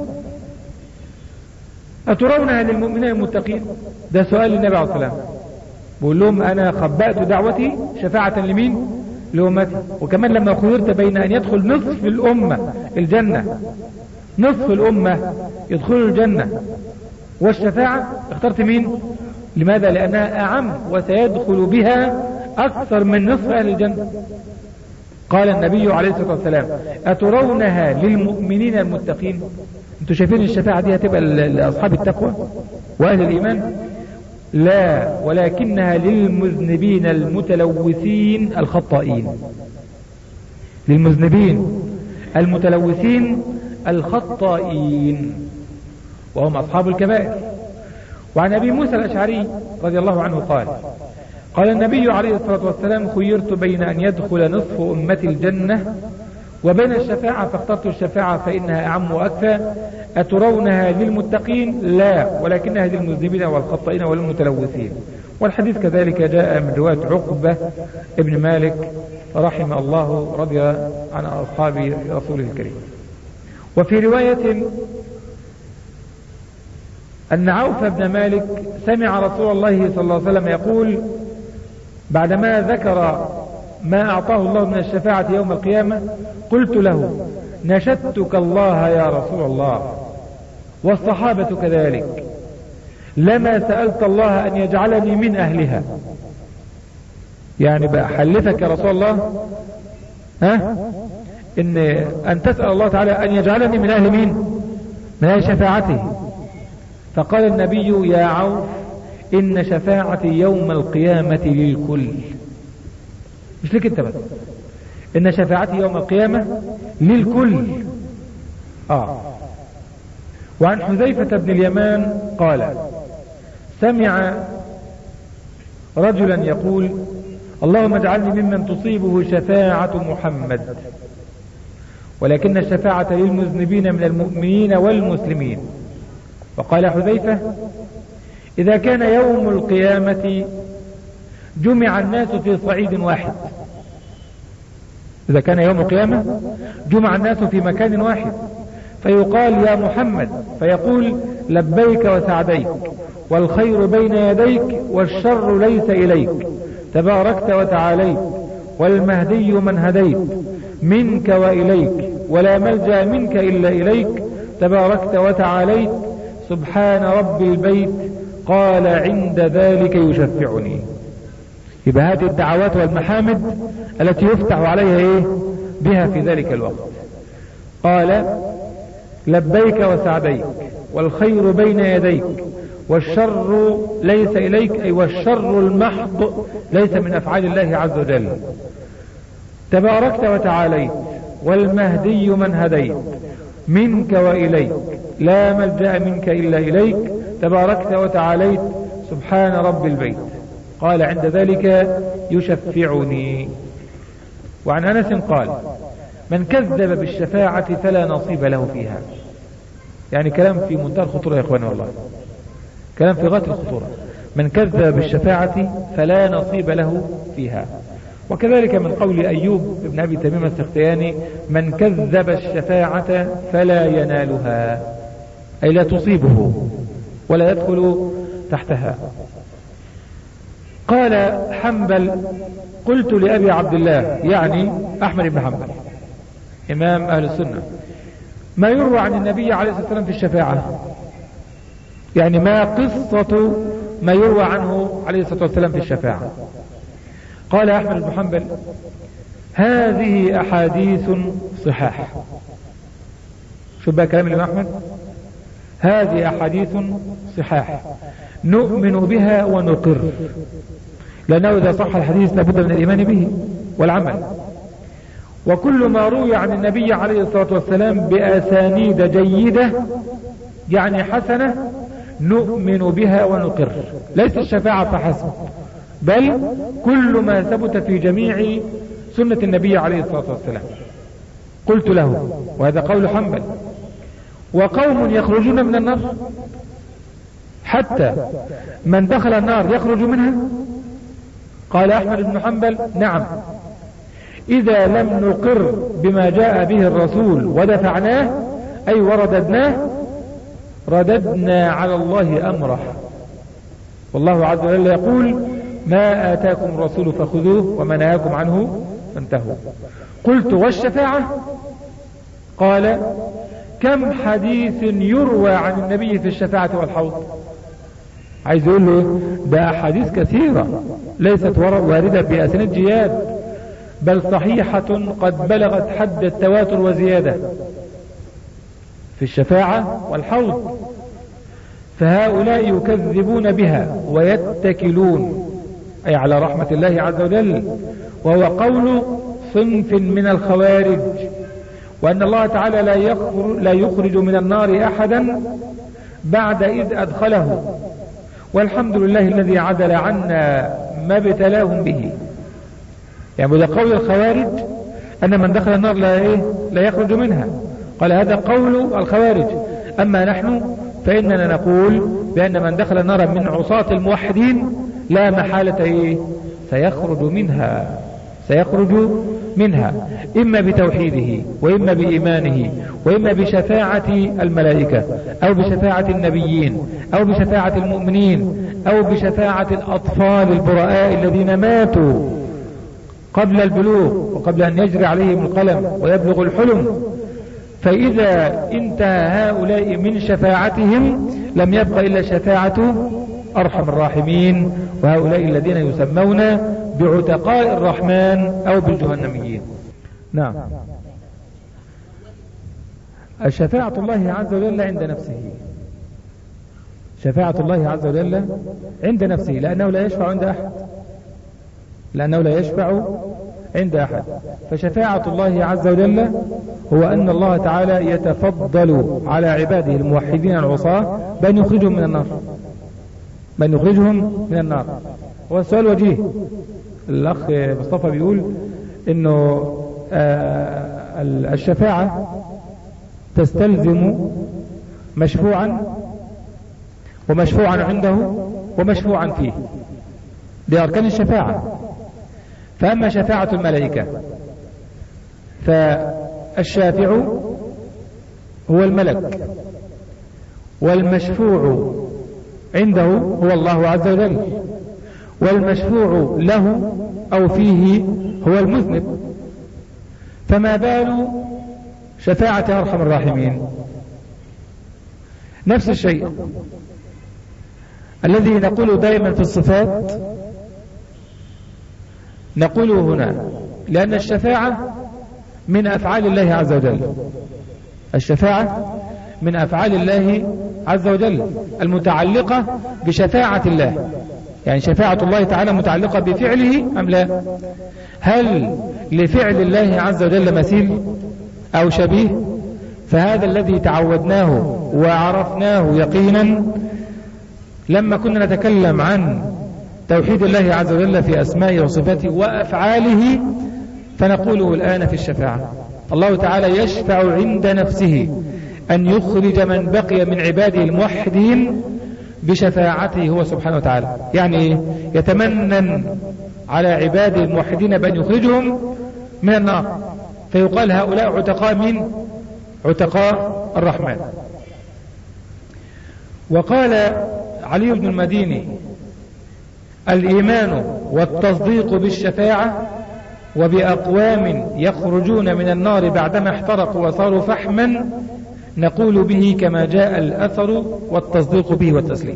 أترونها للمؤمنين المتقين؟ ده سؤال للنبي عليه الصلاة والسلام، بقول لهم أنا خبأت دعوتي شفاعة لمين؟ لأمتي. وكمان لما خيرت بين أن يدخل نصف الأمة الجنة، نصف الأمة يدخلوا الجنة، والشفاعة اخترت مين؟ لماذا؟ لأنها أعم وسيدخل بها أكثر من نصف أهل الجنة. قال النبي عليه الصلاة والسلام أترونها للمؤمنين المتقين؟ انتوا شايفين الشفاعة دي هتبقى لأصحاب التقوى وأهل الإيمان؟ لا، ولكنها للمذنبين المتلوثين الخطائين. للمذنبين المتلوثين الخطائين، وهم أصحاب الكبائر. وعن أبي موسى الأشعري رضي الله عنه قال قال النبي عليه الصلاة والسلام خيرت بين أن يدخل نصف أمتي الجنة وبين الشفاعة فاخترت الشفاعة فإنها أعم وأكثر. أترونها للمتقين؟ لا، ولكنها للمذنبين والخطائين والمتلوثين. والحديث كذلك جاء من رواية عقبة ابن مالك رحم الله رضي عن أصحاب رسوله الكريم. وفي رواية أن عوف بن مالك سمع رسول الله صلى الله عليه وسلم يقول بعدما ذكر ما أعطاه الله من الشفاعة يوم القيامة قلت له نشدتك الله يا رسول الله، والصحابة كذلك، لما سألت الله أن يجعلني من أهلها. يعني بقى حلفك يا رسول الله أن تسأل الله تعالى أن يجعلني من أهل مين؟ من أهل شفاعته. فقال النبي يا عوف إن شفاعتي يوم القيامة للكل، مش لك انت بس، إن شفاعتي يوم القيامة للكل. وعن حذيفة بن اليمان قال سمع رجلا يقول اللهم اجعلني ممن تصيبه شفاعة محمد، ولكن الشفاعة للمذنبين من المؤمنين والمسلمين. وقال حذيفة إذا كان يوم القيامة جمع الناس في صعيد واحد. إذا كان يوم القيامة جمع الناس في مكان واحد فيقال يا محمد فيقول لبيك وسعديك والخير بين يديك والشر ليس إليك تباركت وتعاليت والمهدي من هديت منك وإليك ولا ملجأ منك إلا إليك تباركت وتعاليت سبحان رب البيت قال عند ذلك يشفعني. يبقى هذه الدعوات والمحامد التي يفتح عليها بها في ذلك الوقت. قال لبيك وسعديك والخير بين يديك والشر ليس إليك، أي والشر المحض ليس من أفعال الله عز وجل. تباركت وتعاليت والمهدي من هديت منك وإليك لا ملجأ منك إلا إليك تباركت وتعاليت سبحان رب البيت قال عند ذلك يشفعني. وعن أنس قال من كذب بالشفاعة فلا نصيب له فيها. يعني كلام في منتهى الخطورة يا إخواني، والله كلام في غاية الخطورة. من كذب بالشفاعة فلا نصيب له فيها. وكذلك من قول أيوب ابن أبي تميم السختياني من كذب الشفاعة فلا ينالها، أي لا تصيبه ولا يدخل تحتها. قال حنبل قلت لأبي عبد الله يعني أحمد بن حنبل إمام أهل السنة ما يروى عن النبي عليه الصلاة والسلام في الشفاعة، يعني ما قصة ما يروى عنه عليه الصلاة والسلام في الشفاعة. قال أحمد بن حنبل هذه أحاديث صحاح. شو بقى كلام الإمام أحمد؟ هذه أحاديث صحاح نؤمن بها ونقر، لأنه إذا صح الحديث لابد من الإيمان به والعمل. وكل ما روي عن النبي عليه الصلاة والسلام بأسانيد جيدة يعني حسنة نؤمن بها ونقر. ليس الشفاعة فحسب، بل كل ما ثبت في جميع سنة النبي عليه الصلاة والسلام. قلت له وهذا قول حنبل وقوم يخرجون من النار، حتى من دخل النار يخرج منها. قال أحمد بن حنبل: نعم، إذا لم نقر بما جاء به الرسول ودفعناه أي ورددناه رددنا على الله أمره. والله عز وجل يقول: ما آتاكم الرسول فخذوه وما نهاكم عنه فانتهوا. قلت: والشفاعة؟ قال: كم حديث يروى عن النبي في الشفاعة والحوض. عايز يقول له ده أحاديث كثيرة ليست واردة بأسانيد جياد، بل صحيحة قد بلغت حد التواتر وزيادة في الشفاعة والحوض، فهؤلاء يكذبون بها ويتكلون أي على رحمة الله عز وجل، وهو قول صنف من الخوارج، وأن الله تعالى لا يخرج من النار أحدا بعد إذ أدخله، والحمد لله الذي عدل عنا ما ابتلاهم به. يعني ده قول الخوارج أن من دخل النار لا يخرج منها. قال هذا قول الخوارج. أما نحن فإننا نقول بأن من دخل النار من عصاة الموحدين لا محالة سيخرج منها إما بتوحيده وإما بإيمانه وإما بشفاعة الملائكة أو بشفاعة النبيين أو بشفاعة المؤمنين أو بشفاعة الأطفال البراء الذين ماتوا قبل البلوغ وقبل أن يجري عليهم القلم ويبلغ الحلم. فإذا انتهى هؤلاء من شفاعتهم لم يبق إلا شفاعة أرحم الراحمين، وهؤلاء الذين يسمون بعتقاء الرحمن أو بالجهنميين. نعم، الشفاعة الله عز وجل عند نفسه، شفاعة الله عز وجل عند نفسه، لأنه لا يشفع عند أحد. فشفاعة الله عز وجل هو أن الله تعالى يتفضل على عباده الموحدين العصاة بأن يخرجهم من النار. هو السؤال وجيه. الأخ مصطفى بيقول إنه الشفاعة تستلزم مشفوعا ومشفوعا عنده ومشفوعا فيه، دي أركان الشفاعة. فأما شفاعة الملائكة فالشافع هو الملك، والمشفوع عنده هو الله عز وجل، والمشفوع له أو فيه هو المذنب. فما بال شفاعة أرحم الراحمين؟ نفس الشيء الذي نقوله دائما في الصفات نقوله هنا، لأن الشفاعة من أفعال الله عز وجل. الشفاعة من أفعال الله عز وجل المتعلقة بشفاعة الله، يعني شفاعة الله تعالى متعلقة بفعله أم لا؟ هل لفعل الله عز وجل مثيل أو شبيه؟ فهذا الذي تعودناه وعرفناه يقينا لما كنا نتكلم عن توحيد الله عز وجل في أسمائه وصفاته وأفعاله، فنقوله الآن في الشفاعة. الله تعالى يشفع عند نفسه أن يخرج من بقي من عباده الموحدين بشفاعته هو سبحانه وتعالى. يعني يتمنن على عباده الموحدين بأن يخرجهم من النار، فيقال هؤلاء عتقاء من عتقاء الرحمن. وقال علي بن المديني: الإيمان والتصديق بالشفاعة وبأقوام يخرجون من النار بعدما احترقوا وصاروا فحما نقول به كما جاء الأثر والتصديق به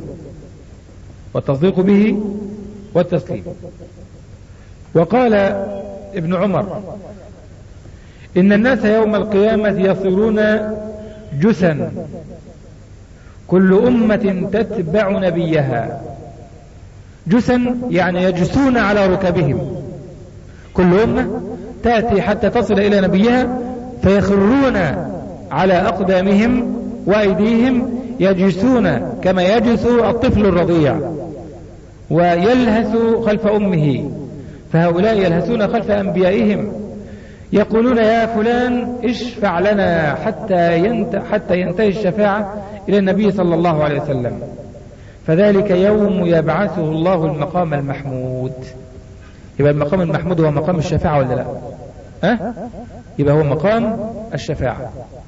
والتسليم. وقال ابن عمر: إن الناس يوم القيامة يصيرون جثا كل أمة تتبع نبيها. جثا يعني يجثون على ركبهم، كل أمة تأتي حتى تصل إلى نبيها فيخرون على أقدامهم وأيديهم يجثون كما يجث الطفل الرضيع ويلهث خلف أمه. فهؤلاء يلهثون خلف أنبيائهم يقولون يا فلان اشفع لنا حتى ينتهي الشفاعة إلى النبي صلى الله عليه وسلم، فذلك يوم يبعثه الله المقام المحمود. يبقى المقام المحمود هو مقام الشفاعة ولا لا؟ يبقى هو مقام الشفاعة.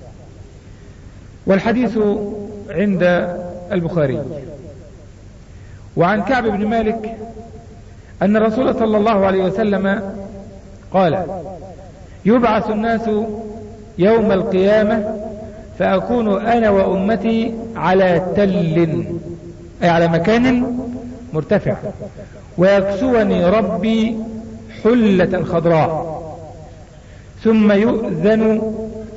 والحديث عند البخاري. وعن كعب بن مالك أن الرسول صلى الله عليه وسلم قال: يبعث الناس يوم القيامة فأكون أنا وأمتي على تل، أي على مكان مرتفع، ويكسوني ربي حلة خضراء، ثم يؤذن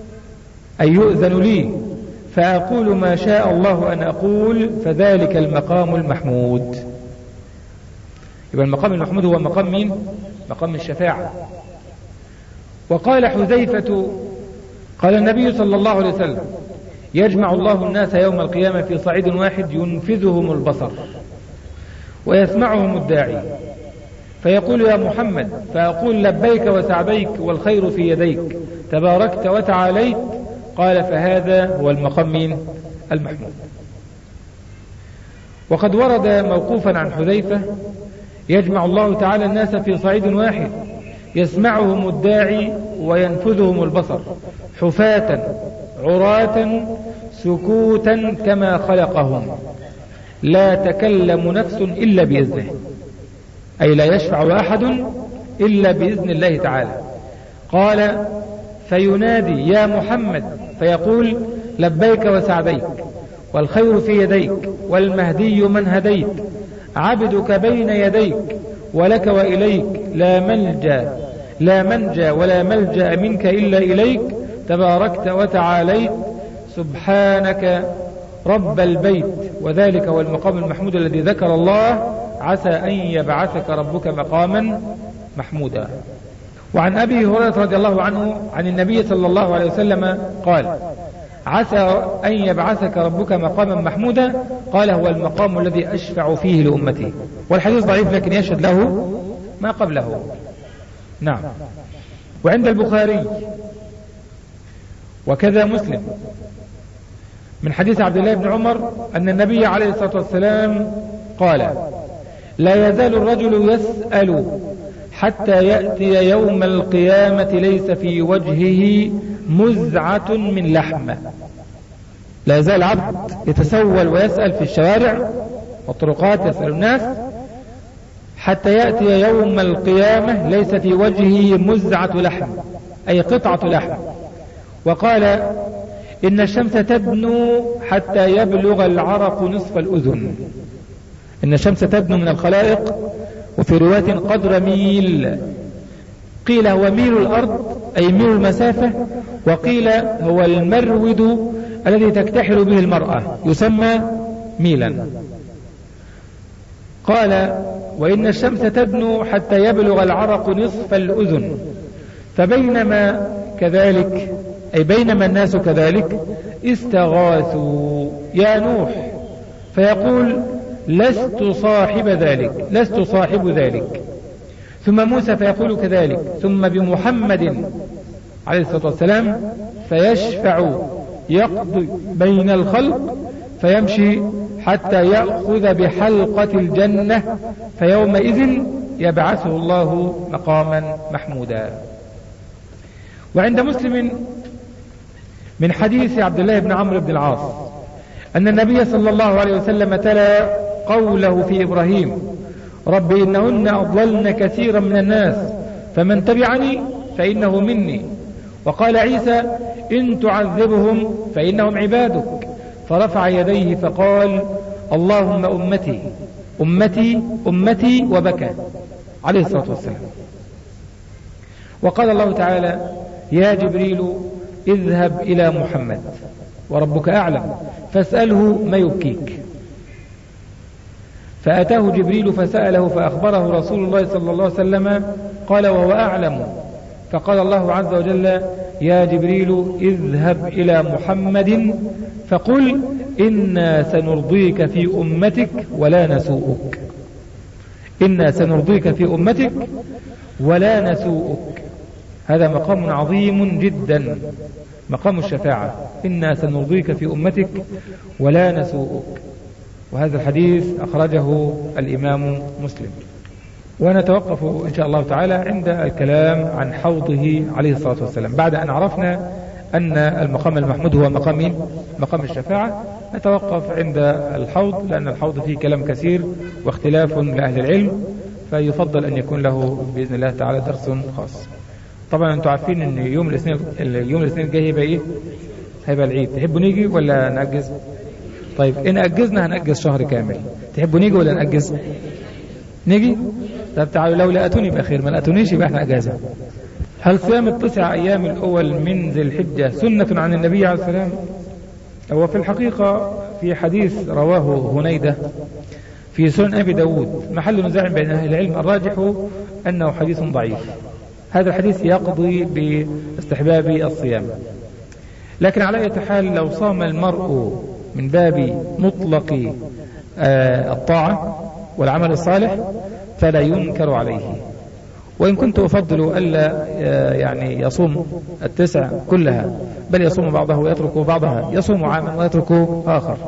لي فأقول ما شاء الله أن أقول، فذلك المقام المحمود. يبقى المقام المحمود هو مقام مين؟ مقام الشفاعة. وقال حذيفة قال النبي صلى الله عليه وسلم: يجمع الله الناس يوم القيامة في صعيد واحد ينفذهم البصر ويسمعهم الداعي، فيقول يا محمد، فأقول لبيك وسعديك والخير في يديك، تباركت وتعاليت. قال: فهذا هو المقام المحمود. وقد ورد موقوفا عن حذيفة: يجمع الله تعالى الناس في صعيد واحد يسمعهم الداعي وينفذهم البصر، حفاة عراة سكوتا كما خلقهم، لا تكلم نفس إلا بإذنه، أي لا يشفع أحد إلا بإذن الله تعالى. قال: فينادي يا محمد، فيقول لبيك وسعديك والخير في يديك والمهدي من هديت، عبدك بين يديك ولك وإليك، لا منجى ولا ملجأ منك إلا إليك، تباركت وتعاليت، سبحانك رب البيت. وذلك هو المقام المحمود الذي ذكر الله: عسى أن يبعثك ربك مقاما محمودا. وعن أبي هريرة رضي الله عنه عن النبي صلى الله عليه وسلم قال: عسى أن يبعثك ربك مقاما محمودا. قال: هو المقام الذي أشفع فيه لأمتي. والحديث ضعيف لكن يشهد له ما قبله. نعم. وعند البخاري وكذا مسلم من حديث عبد الله بن عمر أن النبي عليه الصلاة والسلام قال: لا يزال الرجل يسأل حتى يأتي يوم القيامة ليس في وجهه مزعة من لحم. لا يزال عبد يتسول ويسأل في الشوارع والطرقات، يسأل الناس حتى يأتي يوم القيامة ليس في وجهه مزعة لحم، أي قطعة لحم. وقال: إن الشمس تدنو حتى يبلغ العرق نصف الأذن. إن الشمس تدنو من الخلائق، وفي رواية قدر ميل. قيل هو ميل الأرض أي ميل المسافة، وقيل هو المرود الذي تكتحل به المرأة يسمى ميلا. قال: وإن الشمس تدنو حتى يبلغ العرق نصف الأذن، فبينما كذلك، أي بينما الناس كذلك، استغاثوا يا نوح، فيقول: لست صاحب ذلك. ثم موسى فيقول كذلك، ثم بمحمد عليه الصلاة والسلام فيشفع يقضي بين الخلق، فيمشي حتى يأخذ بحلقة الجنة، فيومئذ يبعثه الله مقاما محمودا. وعند مسلم من حديث عبد الله بن عمرو بن العاص أن النبي صلى الله عليه وسلم تلا قوله في إبراهيم: رب إنهن أضللن كثيرا من الناس فمن تبعني فإنه مني. وقال عيسى: إن تعذبهم فإنهم عبادك. فرفع يديه فقال: اللهم أمتي أمتي أمتي، وبكى عليه الصلاة والسلام. وقال الله تعالى: يا جبريل اذهب إلى محمد وربك أعلم فاسأله ما يبكيك. فأتاه جبريل فسأله فأخبره رسول الله صلى الله عليه وسلم، قال وهو أعلم. فقال الله عز وجل: يا جبريل اذهب إلى محمد فقل إنا سنرضيك في أمتك ولا نسوءك. إنا سنرضيك في أمتك ولا نسوءك. هذا مقام عظيم جدا، مقام الشفاعة. إنا سنرضيك في أمتك ولا نسوءك. وهذا الحديث أخرجه الإمام مسلم. ونتوقف إن شاء الله تعالى عند الكلام عن حوضه عليه الصلاة والسلام. بعد أن عرفنا أن المقام المحمود هو مقام الشفاعة، نتوقف عند الحوض، لأن الحوض فيه كلام كثير واختلاف لأهل العلم، فيفضل أن يكون له بإذن الله تعالى درس خاص. طبعا أنتم عارفين أن يوم الاثنين الجاي هيبقى إيه؟ هيبقى العيد. تحبوا نيجي ولا نأجز؟ طيب إن أجزنا هنأجز شهر كامل. تحبوا نيجي ولا نأجز؟ نيجي؟ طب تعالوا، لو لقيتوني بخير، ما لقيتونيش يبقى احنا أجازة. هل صيام ال9 أيام الأول من ذي الحجة سنة عن النبي عليه السلام؟ هو في الحقيقة في حديث رواه هنيدة في سنن أبي داود محل نزاع بين أهل العلم، الراجح أنه حديث ضعيف. هذا الحديث يقضي باستحباب الصيام، لكن على أي حال لو صام المرء من باب مطلق الطاعة والعمل الصالح فلا ينكر عليه. وإن كنت أفضل ألا يعني يصوم 9 كلها، بل يصوم بعضها ويترك بعضها، يصوم عاما ويترك آخر.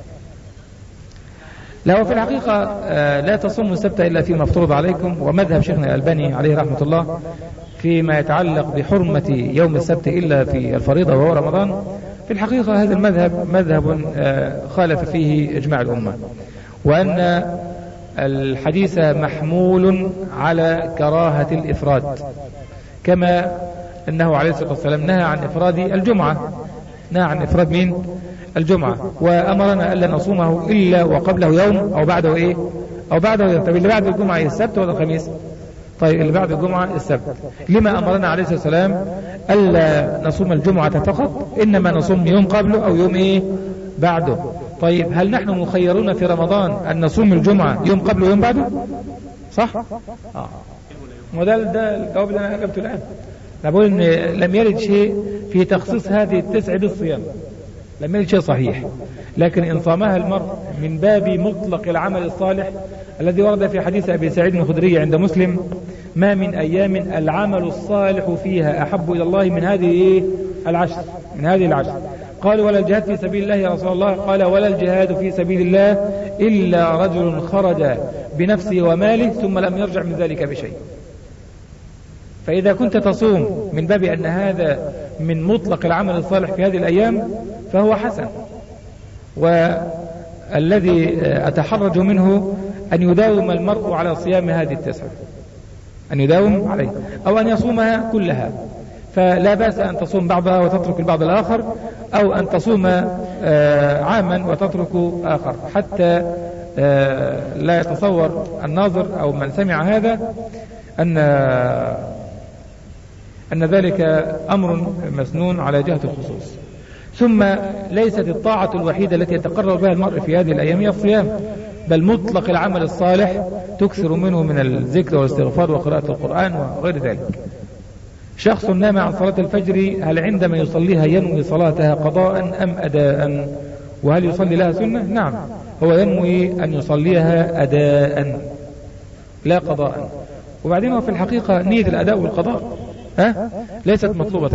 لا، في الحقيقة لا تصوموا السبت إلا فيما افترض عليكم. ومذهب شيخنا الألباني عليه رحمة الله فيما يتعلق بحرمة يوم السبت إلا في الفريضة وهو رمضان، في الحقيقة هذا المذهب مذهب خالف فيه إجماع الأمة، وأن الحديث محمول على كراهة الإفراد، كما أنه عليه الصلاة والسلام نهى عن إفراد الجمعة، نهى عن إفراد مين؟ الجمعة، وأمرنا ألا نصومه إلا وقبله يوم أو بعده إيه؟ أو بعده يوم. طيب اللي بعد الجمعة السبت ولا الخميس؟ طيب اللي بعد الجمعة السبت. لما أمرنا عليه الصلاة والسلام ألا نصوم الجمعة فقط، إنما نصوم يوم قبله أو يوم إيه؟ بعده. طيب هل نحن مخيرون في رمضان أن نصوم الجمعة يوم قبله ويوم بعده؟ صح؟ وده الجواب اللي أنا أجبته الآن. بقول إن لم يرد شيء في تخصيص هذه 9 بالصيام، لم يرد شيء صحيح. لكن إن صامها المرء من باب مطلق العمل الصالح الذي ورد في حديث أبي سعيد الخدري عند مسلم: ما من أيام العمل الصالح فيها أحب إلى الله من هذه العشر. قالوا: ولا الجهاد في سبيل الله يا رسول الله؟ قال: ولا الجهاد في سبيل الله إلا رجل خرج بنفسه وماله ثم لم يرجع من ذلك بشيء. فإذا كنت تصوم من باب أن هذا من مطلق العمل الصالح في هذه الأيام فهو حسن، والذي أتحرج منه أن يداوم المرء على صيام هذه 9، أن يداوم عليه، أو أن يصومها كلها. فلا بأس أن تصوم بعضها وتترك البعض الآخر، أو أن تصوم عاما وتترك آخر، حتى لا يتصور الناظر أو من سمع هذا أن ذلك أمر مسنون على جهة الخصوص. ثم ليست الطاعة الوحيدة التي يتقرب بها المرء في هذه الأيام هي الصيام، بل مطلق العمل الصالح تكثر منه من الذكر والاستغفار وقراءة القرآن وغير ذلك. شخص نام عن صلاة الفجر، هل عندما يصليها ينوي صلاتها قضاء أم أداء؟ وهل يصلي لها سنة؟ نعم، هو ينوي أن يصليها أداء لا قضاء. وبعدين هو في الحقيقة نية الأداء والقضاء ليست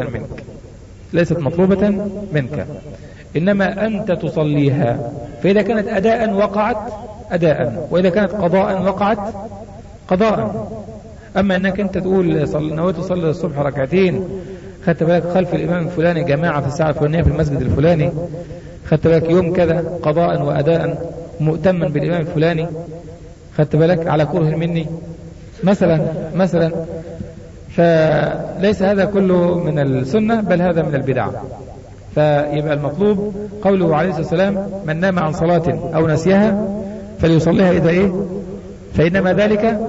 مطلوبة منك، إنما أنت تصليها. فإذا كانت أداء وقعت أداء، وإذا كانت قضاء وقعت قضاء. أما أنك أنت تقول نويت تصلي الصبح ركعتين، خدت بالك خلف الإمام الفلاني جماعة في الساعة الفلانية في المسجد الفلاني، خدت بالك يوم كذا قضاء وأداء، مؤتما بالإمام الفلاني، خدت بالك على كره مني مثلا، فليس هذا كله من السنة، بل هذا من البدع. فيبقى المطلوب قوله عليه الصلاة والسلام: من نام عن صلاة أو نسيها فليصليها إذا إيه؟ فإنما ذلك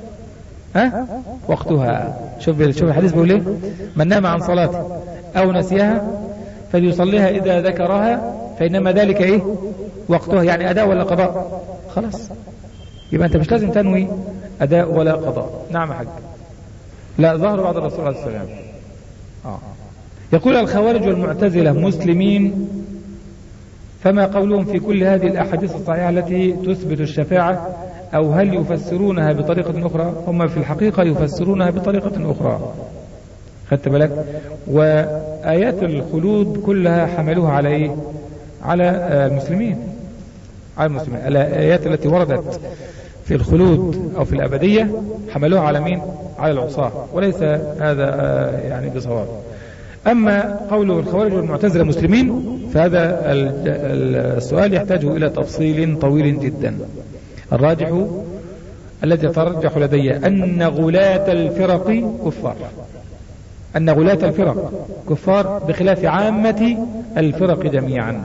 وقتها. شوف الحديث بيقول إيه؟ من نام عن صلاة أو نسيها فليصليها إذا ذكرها فإنما ذلك إيه؟ وقتها. يعني أداء ولا قضاء؟ خلاص، يبقى أنت مش لازم تنوي أداء ولا قضاء. نعم يا حاج. لا، ظهر بعد الرسول عليه السلام. يقول: الخوارج والمعتزلة مسلمين، فما قولهم في كل هذه الأحاديث الصحيحة التي تثبت الشفاعة؟ أو هل يفسرونها بطريقة أخرى؟ هم في الحقيقة يفسرونها بطريقة أخرى. خدت بالك؟ وآيات الخلود كلها حملوها على إيه؟ على المسلمين، على المسلمين. الآيات التي وردت في الخلود أو في الأبدية حملوها على مين؟ على العصاة، وليس هذا يعني بصواب. أما قول الخوارج والمعتزلة مسلمين فهذا السؤال يحتاج إلى تفصيل طويل جدا. الراجح الذي يترجح لدي أن غلاة الفرق كفار، أن غلاة الفرق كفار بخلاف عامة الفرق جميعا.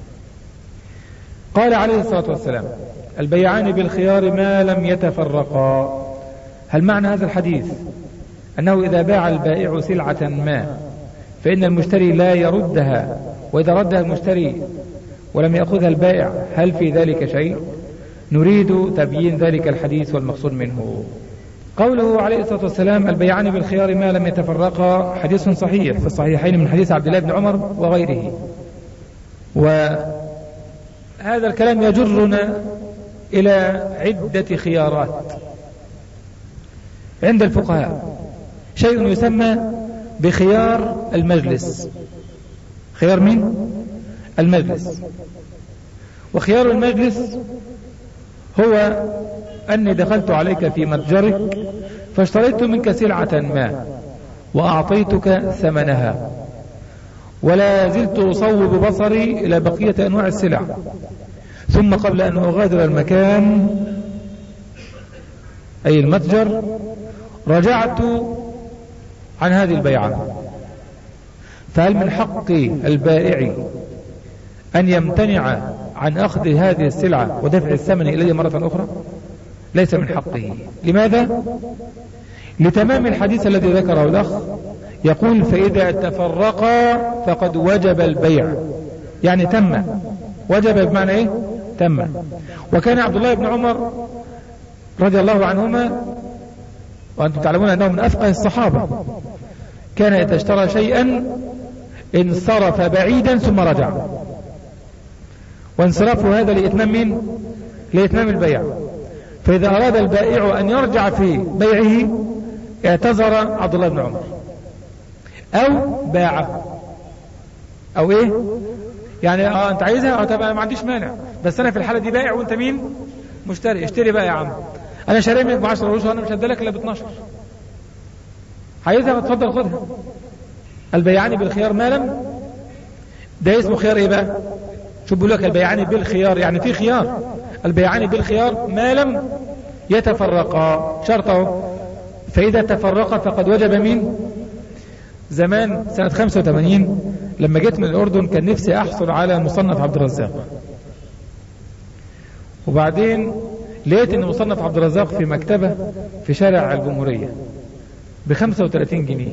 قال عليه الصلاة والسلام: البيعان بالخيار ما لم يتفرقا. هل معنى هذا الحديث أنه إذا باع البائع سلعة ما فإن المشتري لا يردها، وإذا ردها المشتري ولم يأخذها البائع هل في ذلك شيء؟ نريد تبيين ذلك الحديث والمقصود منه. قوله عليه الصلاة والسلام: البيعان بالخيار ما لم يتفرقا، حديث صحيح في الصحيحين من حديث عبد الله بن عمر وغيره. وهذا الكلام يجرنا إلى عدة خيارات عند الفقهاء، شيء يسمى بخيار المجلس. خيار من؟ المجلس. وخيار المجلس هو أني دخلت عليك في متجرك فاشتريت منك سلعة ما وأعطيتك ثمنها، ولا زلت أصوب بصري إلى بقية أنواع السلع، ثم قبل أن أغادر المكان أي المتجر رجعت عن هذه البيعة، فهل من حق البائع أن يمتنع عن أخذ هذه السلعة ودفع الثمن إليه مرة أخرى؟ ليس من حقه. لماذا؟ لتمام الحديث الذي ذكره الأخ، يقول: فإذا تفرقا فقد وجب البيع، يعني تم. وجب بمعنى إيه؟ تم. وكان عبد الله بن عمر رضي الله عنهما، وأنتم تعلمون أنه من أفقه الصحابة، كان إذا اشترى شيئا انصرف بعيدا ثم رجع، وانصرافه هذا لإتمام مين؟ لإتمام البيع. فإذا أراد البائع أن يرجع في بيعه اعتذر عبد الله بن عمر أو باعه أو إيه؟ يعني أنت عايزها؟ طب أنا ما عنديش مانع، بس أنا في الحالة دي بائع وأنت مين؟ مشتري. اشتري بقى يا عم، أنا شاري منك ب10 قروش وأنا مش هديلك إلا ب12. عايزها؟ اتفضل خدها. البيعان بالخيار ما لم، ده اسمه خيار إيه بقى؟ شو بيقول لك؟ البيعان بالخيار يعني في خيار. البيعان بالخيار ما لم يتفرقا، شرطه فإذا تفرقا فقد وجب مين؟ زمان سنة 85 لما جيت من الأردن كان نفسي أحصل على مصنف عبد الرزاق، وبعدين لقيت أن مصنف عبد الرزاق في مكتبة في شارع الجمهورية ب35 جنيه.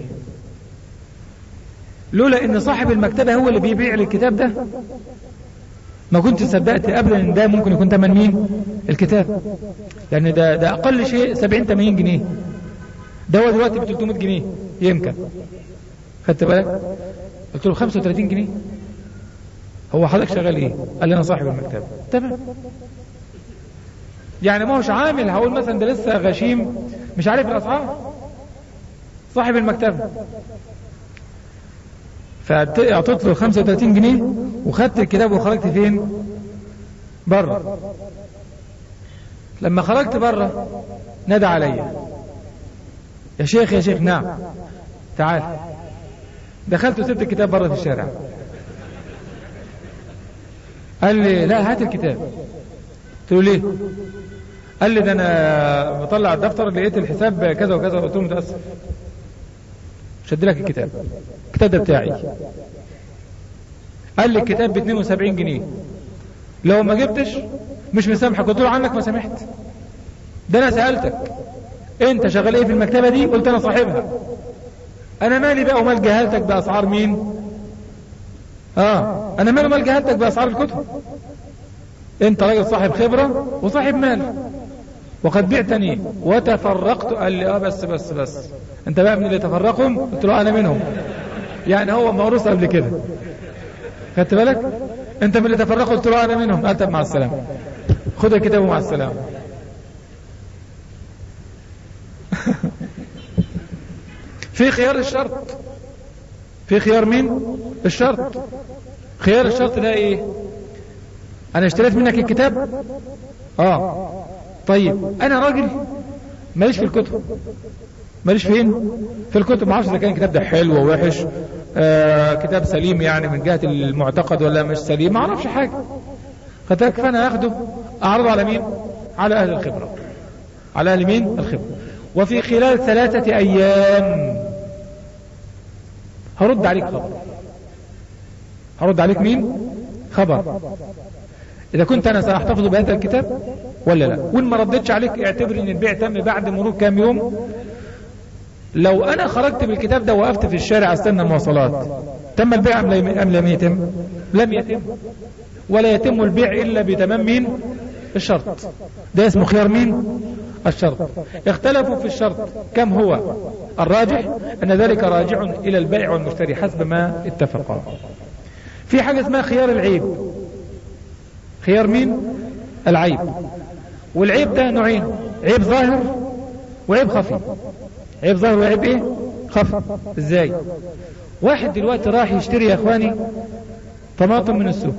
لولا أن صاحب المكتبة هو اللي بيبيع الكتاب ده ما كنت صدقت أبدا أن ده ممكن يكون ثمن مين؟ الكتاب. يعني ده أقل شيء 70-80 جنيه، ده هو دلوقتي ب 300 جنيه يمكن. خدت بالك؟ قلت له 35 جنيه. هو حضرتك شغال ايه؟ قال لي انا صاحب المكتبه. تمام. يعني ما هوش عامل هقول مثلا ده لسه غشيم مش عارف الاسعار، صاحب المكتبه. فاعطيت له 35 جنيه وخدت الكتاب وخرجت فين؟ بره. لما خرجت بره نادى عليا: يا شيخ يا شيخ. نعم. تعال. دخلت وسبت الكتاب بره في الشارع. قال لي: لا هات الكتاب. قلت له: ليه؟ قال لي: ده انا بطلع الدفتر لقيت الحساب كذا وكذا. قلت له: متأسف، مش هدي لك الكتاب ده بتاعي. قال لي: الكتاب ب 72 جنيه لو ما جبتش مش مسامحك. قلت له: عنك ما سامحت، ده انا سألتك انت شغال ايه في المكتبة دي؟ قلت انا صاحبها. انا مالي بقى ومال جهالتك باسعار مين؟ انا مالي ومال جهالتك باسعار الكتب؟ انت راجل صاحب خبرة وصاحب مال، وقد بعتني وتفرقت. قال لي: بس انت بقى من اللي تفرقهم؟ قلت له: انا منهم. يعني هو موروث قبل كده. خدت بالك؟ انت من اللي تفرقوا؟ قلت له: انا منهم. قال: طب مع السلامة، خد الكتاب ومع السلامة. في خيار الشرط، في خيار مين؟ الشرط. خيار الشرط ده ايه؟ انا اشتريت منك الكتاب، طيب انا راجل ماليش في الكتب، ماليش فين؟ في الكتب، ما اعرفش اذا كان الكتاب ده حلو ووحش، كتاب سليم يعني من جهة المعتقد ولا مش سليم، ما اعرفش حاجة. فانا اخده اعرضه على مين؟ على اهل الخبرة، على اهل مين؟ الخبرة. وفي خلال 3 ايام هرد عليك خبر. هرد عليك مين؟ خبر. اذا كنت انا ساحتفظ بهذا الكتاب ولا لا. وان ما ردتش عليك اعتبر ان البيع تم بعد مرور كام يوم. لو انا خرجت بالكتاب ده وقفت في الشارع استنى المواصلات، تم البيع ام لم يتم؟ لم يتم. ولا يتم البيع الا بتمام مين؟ الشرط. ده اسمه خيار مين؟ الشرط. اختلفوا في الشرط كم هو؟ الراجح ان ذلك راجع الى البائع والمشتري حسب ما اتفقا. في حاجة اسمها خيار العيب. خيار مين؟ العيب. والعيب ده نوعين، عيب ظاهر وعيب خفي. عيب ظاهر وعيب ايه؟ خفي. ازاي؟ واحد دلوقتي راح يشتري يا اخواني طماطم من السوق،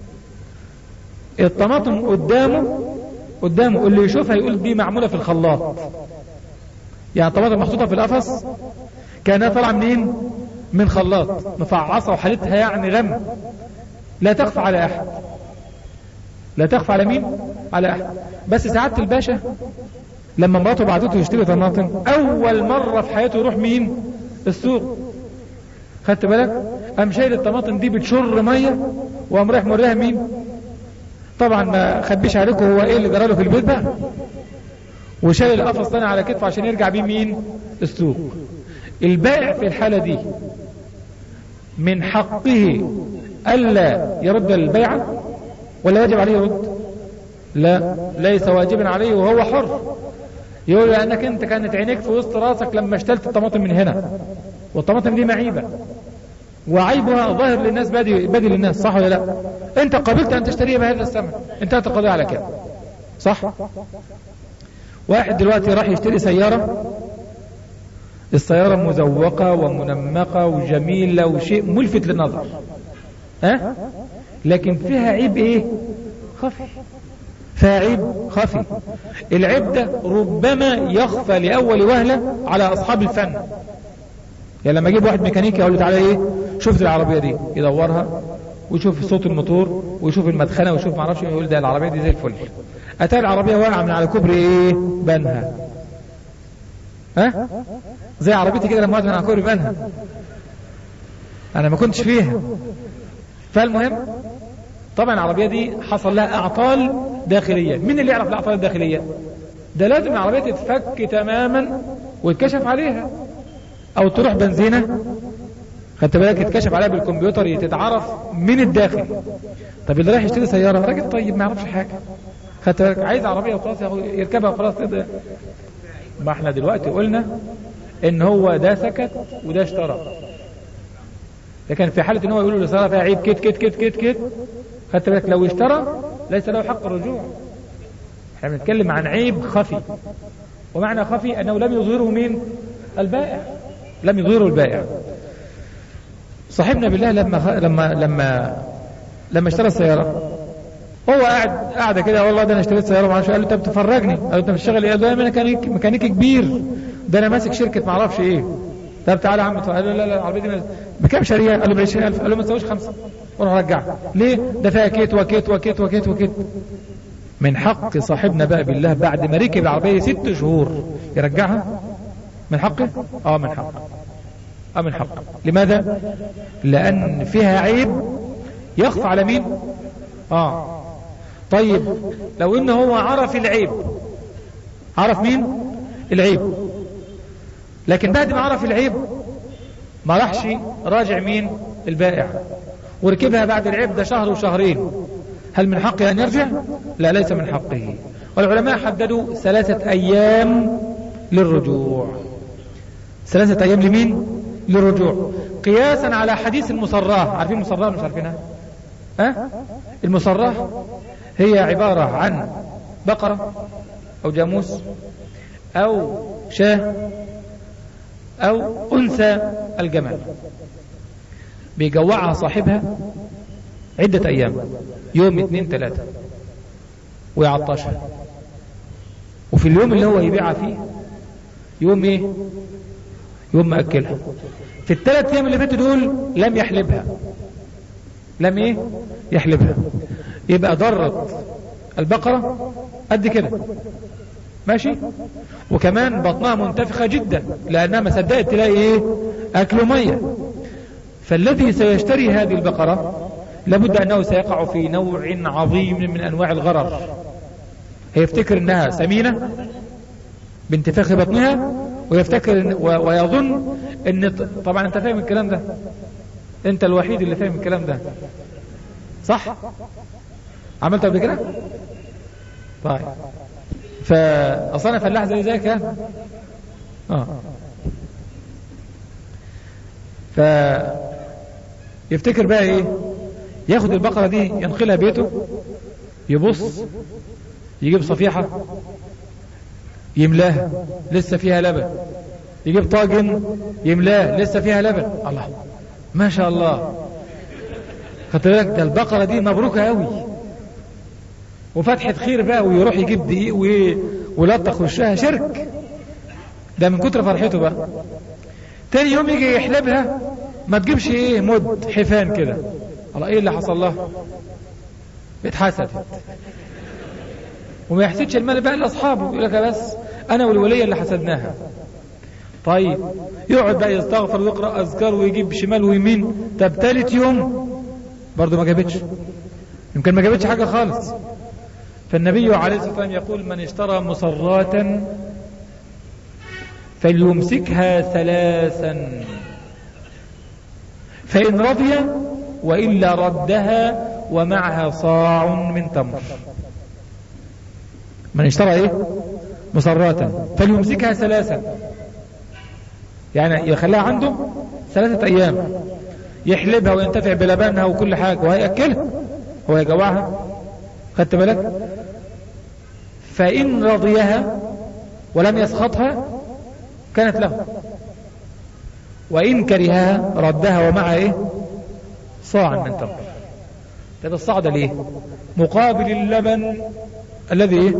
الطماطم قدامه اللي يشوفها يقول دي معمولة في الخلاط، يعني طماطم محطوطة في القفص كانها طالعة منين؟ من خلاط، مفعصة وحالتها يعني غم، لا تخفى على احد. لا تخفى على مين؟ على احد. بس سعادة الباشا لما مراته بعتته يشتري طماطم اول مرة في حياته يروح مين؟ السوق. خدت بالك؟ قام شايل الطماطم دي بتشر مية وقام رايح مريها مين؟ طبعا ما خبيش عليكم هو ايه اللي جراله في البيت بقى، وشايل القفص تاني على كتفه عشان يرجع بيه مين؟ السوق. البائع في الحالة دي من حقه ألا يرد البيعة ولا واجب عليه يرد؟ لا، ليس واجبا عليه وهو حر. يقول لأنك انت كانت عينيك في وسط راسك لما اشتلت الطماطم من هنا، والطماطم دي معيبة وعيبها ظاهر للناس بادي للناس، صح ولا لا؟ انت قبلت ان تشتريها بهذا الثمن، انتهت القضية على كده، صح؟ واحد دلوقتي راح يشتري سيارة، السيارة مزوقة ومنمقة وجميلة وشيء ملفت للنظر، لكن فيها عيب ايه؟ خفي. فيها عيب خفي. العيب ده ربما يخفى لأول وهلة على أصحاب الفن. يعني لما اجيب واحد ميكانيكي اقول له تعالى ايه شوف العربية دي، يدورها ويشوف صوت الموتور ويشوف المدخنة ويشوف معرفش، يقول ده العربية دي زي الفل. اتاري العربية واقعة من على كوبري ايه؟ بنها. زي عربيتي كده لما وقعت من على كوبري بنها، انا ما كنتش فيها. فالمهم طبعا العربية دي حصل لها اعطال داخلية. مين اللي يعرف الاعطال الداخلية؟ ده لازم العربية تتفك تماما ويتكشف عليها، او تروح بنزينة خدت بالك يتكشف عليها بالكمبيوتر تتعرف من الداخل. طب اللي رايح يشتري سيارة راجل طيب ما يعرفش حاجة، خدت بالك عايز عربية وخلاص يركبها وخلاص. ما احنا دلوقتي قلنا ان هو ده سكت وده اشترى، لكن في حالة ان هو يقول له السيارة فيها عيب كت كت كت كت كت، خدت بالك لو اشترى ليس له حق الرجوع. احنا بنتكلم عن عيب خفي، ومعنى خفي انه لم يظهره مين؟ البائع، لم يظهره البائع. صاحبنا بالله لما اشترى السيارة هو قاعد كده، والله ده انا اشتريت سيارة معرفش، قال له انت بتفرجني، قال له انت بتشتغل ايه؟ قال له انا ميكانيكي كبير، ده انا ماسك شركة معرفش ايه. طب تعالى يا عم، قال له لا العربية دي بكام شاريها؟ قال له ب20,000. قال له ما تساويش 5. وراح رجعها. ليه؟ ده فيها كيت وكيت وكيت وكيت وكيت. من حق صاحبنا بقى بالله بعد ما ركب العربية 6 شهور يرجعها؟ من حقه؟ من حقه. من حقه. لماذا؟ لأن فيها عيب يخفى على مين؟ طيب لو انه هو عرف العيب، عرف مين؟ العيب، لكن بعد ما عرف العيب ما راحش راجع مين؟ البائع، وركبها بعد العيب ده شهر وشهرين، هل من حقه ان يرجع؟ لا، ليس من حقه. والعلماء حددوا 3 ايام للرجوع. 3 ايام لمين؟ للرجوع، قياسا على حديث المصراه. عارفين المصراه مش عارفينها؟ المصراه هي عبارة عن بقرة او جاموس او شاه أو أنثى الجمل، بيجوعها صاحبها عدة أيام، يوم 2 3، ويعطشها، وفي اليوم اللي هو يبيعها فيه يوم إيه؟ يوم ما أكلها. في ال3 أيام اللي فاتوا دول لم يحلبها، لم إيه؟ يحلبها. يبقى ضرت البقرة قد كده، ماشي، وكمان بطنها منتفخة جدا لأنها ما صدقت تلاقي إيه؟ أكل مية. فالذي سيشتري هذه البقرة لابد أنه سيقع في نوع عظيم من أنواع الغرر. هيفتكر أنها سمينة بانتفاخ بطنها، ويفتكر ويظن أن، طبعا أنت فاهم الكلام ده، أنت الوحيد اللي فاهم الكلام ده، صح؟ عملت قبل كده؟ طيب، فأصلا فلاح زي ذاك يعني. فيفتكر بقى ايه؟ ياخد البقرة دي ينقلها بيته، يبص يجيب صفيحة يملاها لسه فيها لبن، يجيب طاجن يملاه لسه فيها لبن. الله، ما شاء الله، خدت بالك؟ ده البقرة دي مبروكة قوي وفتحة خير بقى، ويروح يجيب دقيق ولطخ وشها شرك، ده من كتر فرحته بقى. تاني يوم يجي يحلبها ما تجيبش ايه؟ مد حفان كده. الله، ايه اللي حصل لها؟ اتحسدت، وما يحسدش المال بقى لاصحابه، يقول لك بس انا والوليه اللي حسدناها. طيب، يقعد بقى يستغفر ويقرا اذكار ويجيب شمال ويمين. طب 3 يوم برضه ما جابتش، يمكن ما جابتش حاجه خالص. فالنبي عليه الصلاه والسلام يقول: من اشترى مصرات فليمسكها 3 فإن رضي وإلا ردها ومعها صاع من تمر. من اشترى ايه؟ مصرات فليمسكها 3، يعني يخليها عنده 3 أيام، يحلبها وينتفع بلبنها وكل حاجة، وهيأكلها وهيجوعها، خدت بالك؟ فإن رضيها ولم يسخطها كانت له، وإن كرهها ردها ومع ايه؟ صاع من تمر. طب الصاع ده ليه؟ مقابل اللبن الذي ايه؟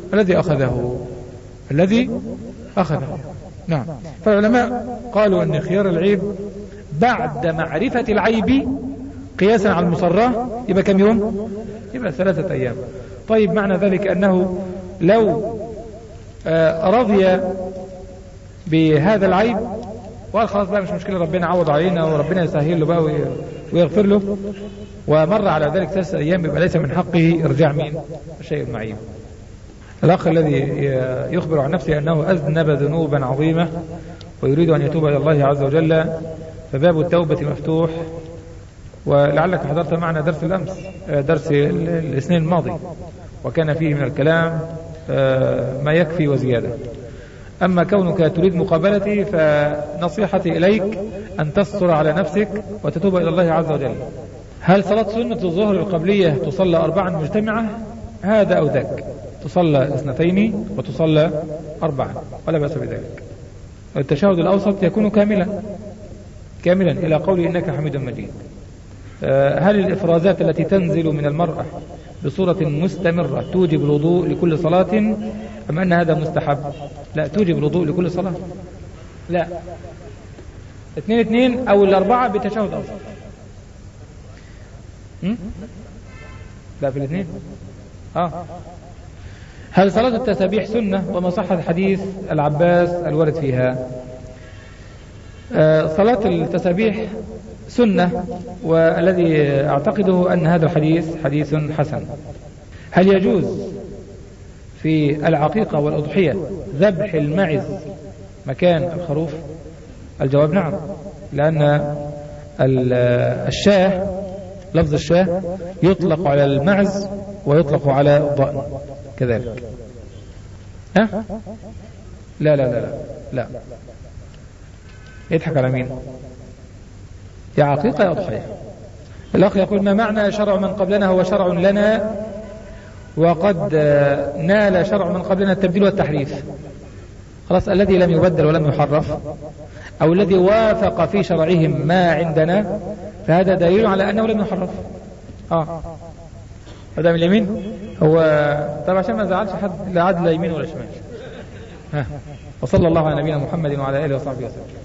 الذي أخذه. نعم. فالعلماء قالوا أن خيار العيب بعد معرفة العيب قياسا على المصراه يبقى كم يوم؟ يبقى 3 أيام. طيب، معنى ذلك أنه لو رضي بهذا العيب وقال خلاص بقى مش مشكلة، ربنا عوض علينا وربنا يسهل له بقى ويغفر له، ومر على ذلك 3 أيام، يبقى ليس من حقه إرجاع مين؟ الشيء المعيب. الأخ الذي يخبر عن نفسه أنه أذنب ذنوبا عظيمة ويريد أن يتوب إلى الله عز وجل، فباب التوبة مفتوح. ولعلك حضرت معنا درس الأمس، درس الاثنين الماضي، وكان فيه من الكلام ما يكفي وزيادة. أما كونك تريد مقابلتي فنصيحتي إليك أن تصر على نفسك وتتوب إلى الله عز وجل. هل صلاة سنة الظهر القبلية تصلى 4 مجتمعة؟ هذا أو ذاك، تصلى 2 وتصلى 4 ولا بأس بذلك. التشهد الأوسط يكون كاملا إلى قول إنك حميد مجيد. هل الإفرازات التي تنزل من المرأة بصورة مستمرة توجب الوضوء لكل صلاة أم أن هذا مستحب؟ لا، توجب الوضوء لكل صلاة. لا، 2 أو 4 بتشهد أوسط. لا، في 2. هل صلاة التسابيح سنة وما صحة حديث العباس الوارد فيها؟ صلاة التسابيح سنة، والذي أعتقده أن هذا الحديث حديث حسن. هل يجوز في العقيقة والأضحية ذبح المعز مكان الخروف؟ الجواب نعم، لأن الشاه، لفظ الشاه يطلق على المعز ويطلق على الضأن كذلك. لا لا لا لا لا، يضحك على مين؟ يا عقيقة يا أضحية. الأخ يقول: ما معنى شرع من قبلنا هو شرع لنا وقد نال شرع من قبلنا التبديل والتحريف؟ خلاص، الذي لم يبدل ولم يحرف أو الذي وافق في شرعهم ما عندنا فهذا دليل على أنه لم يحرف. هذا من اليمين هو طبعا عشان ما زعلش حد لا عدل لا يمين ولا شمال. وصلى الله على نبينا محمد وعلى آله وصحبه وسلم.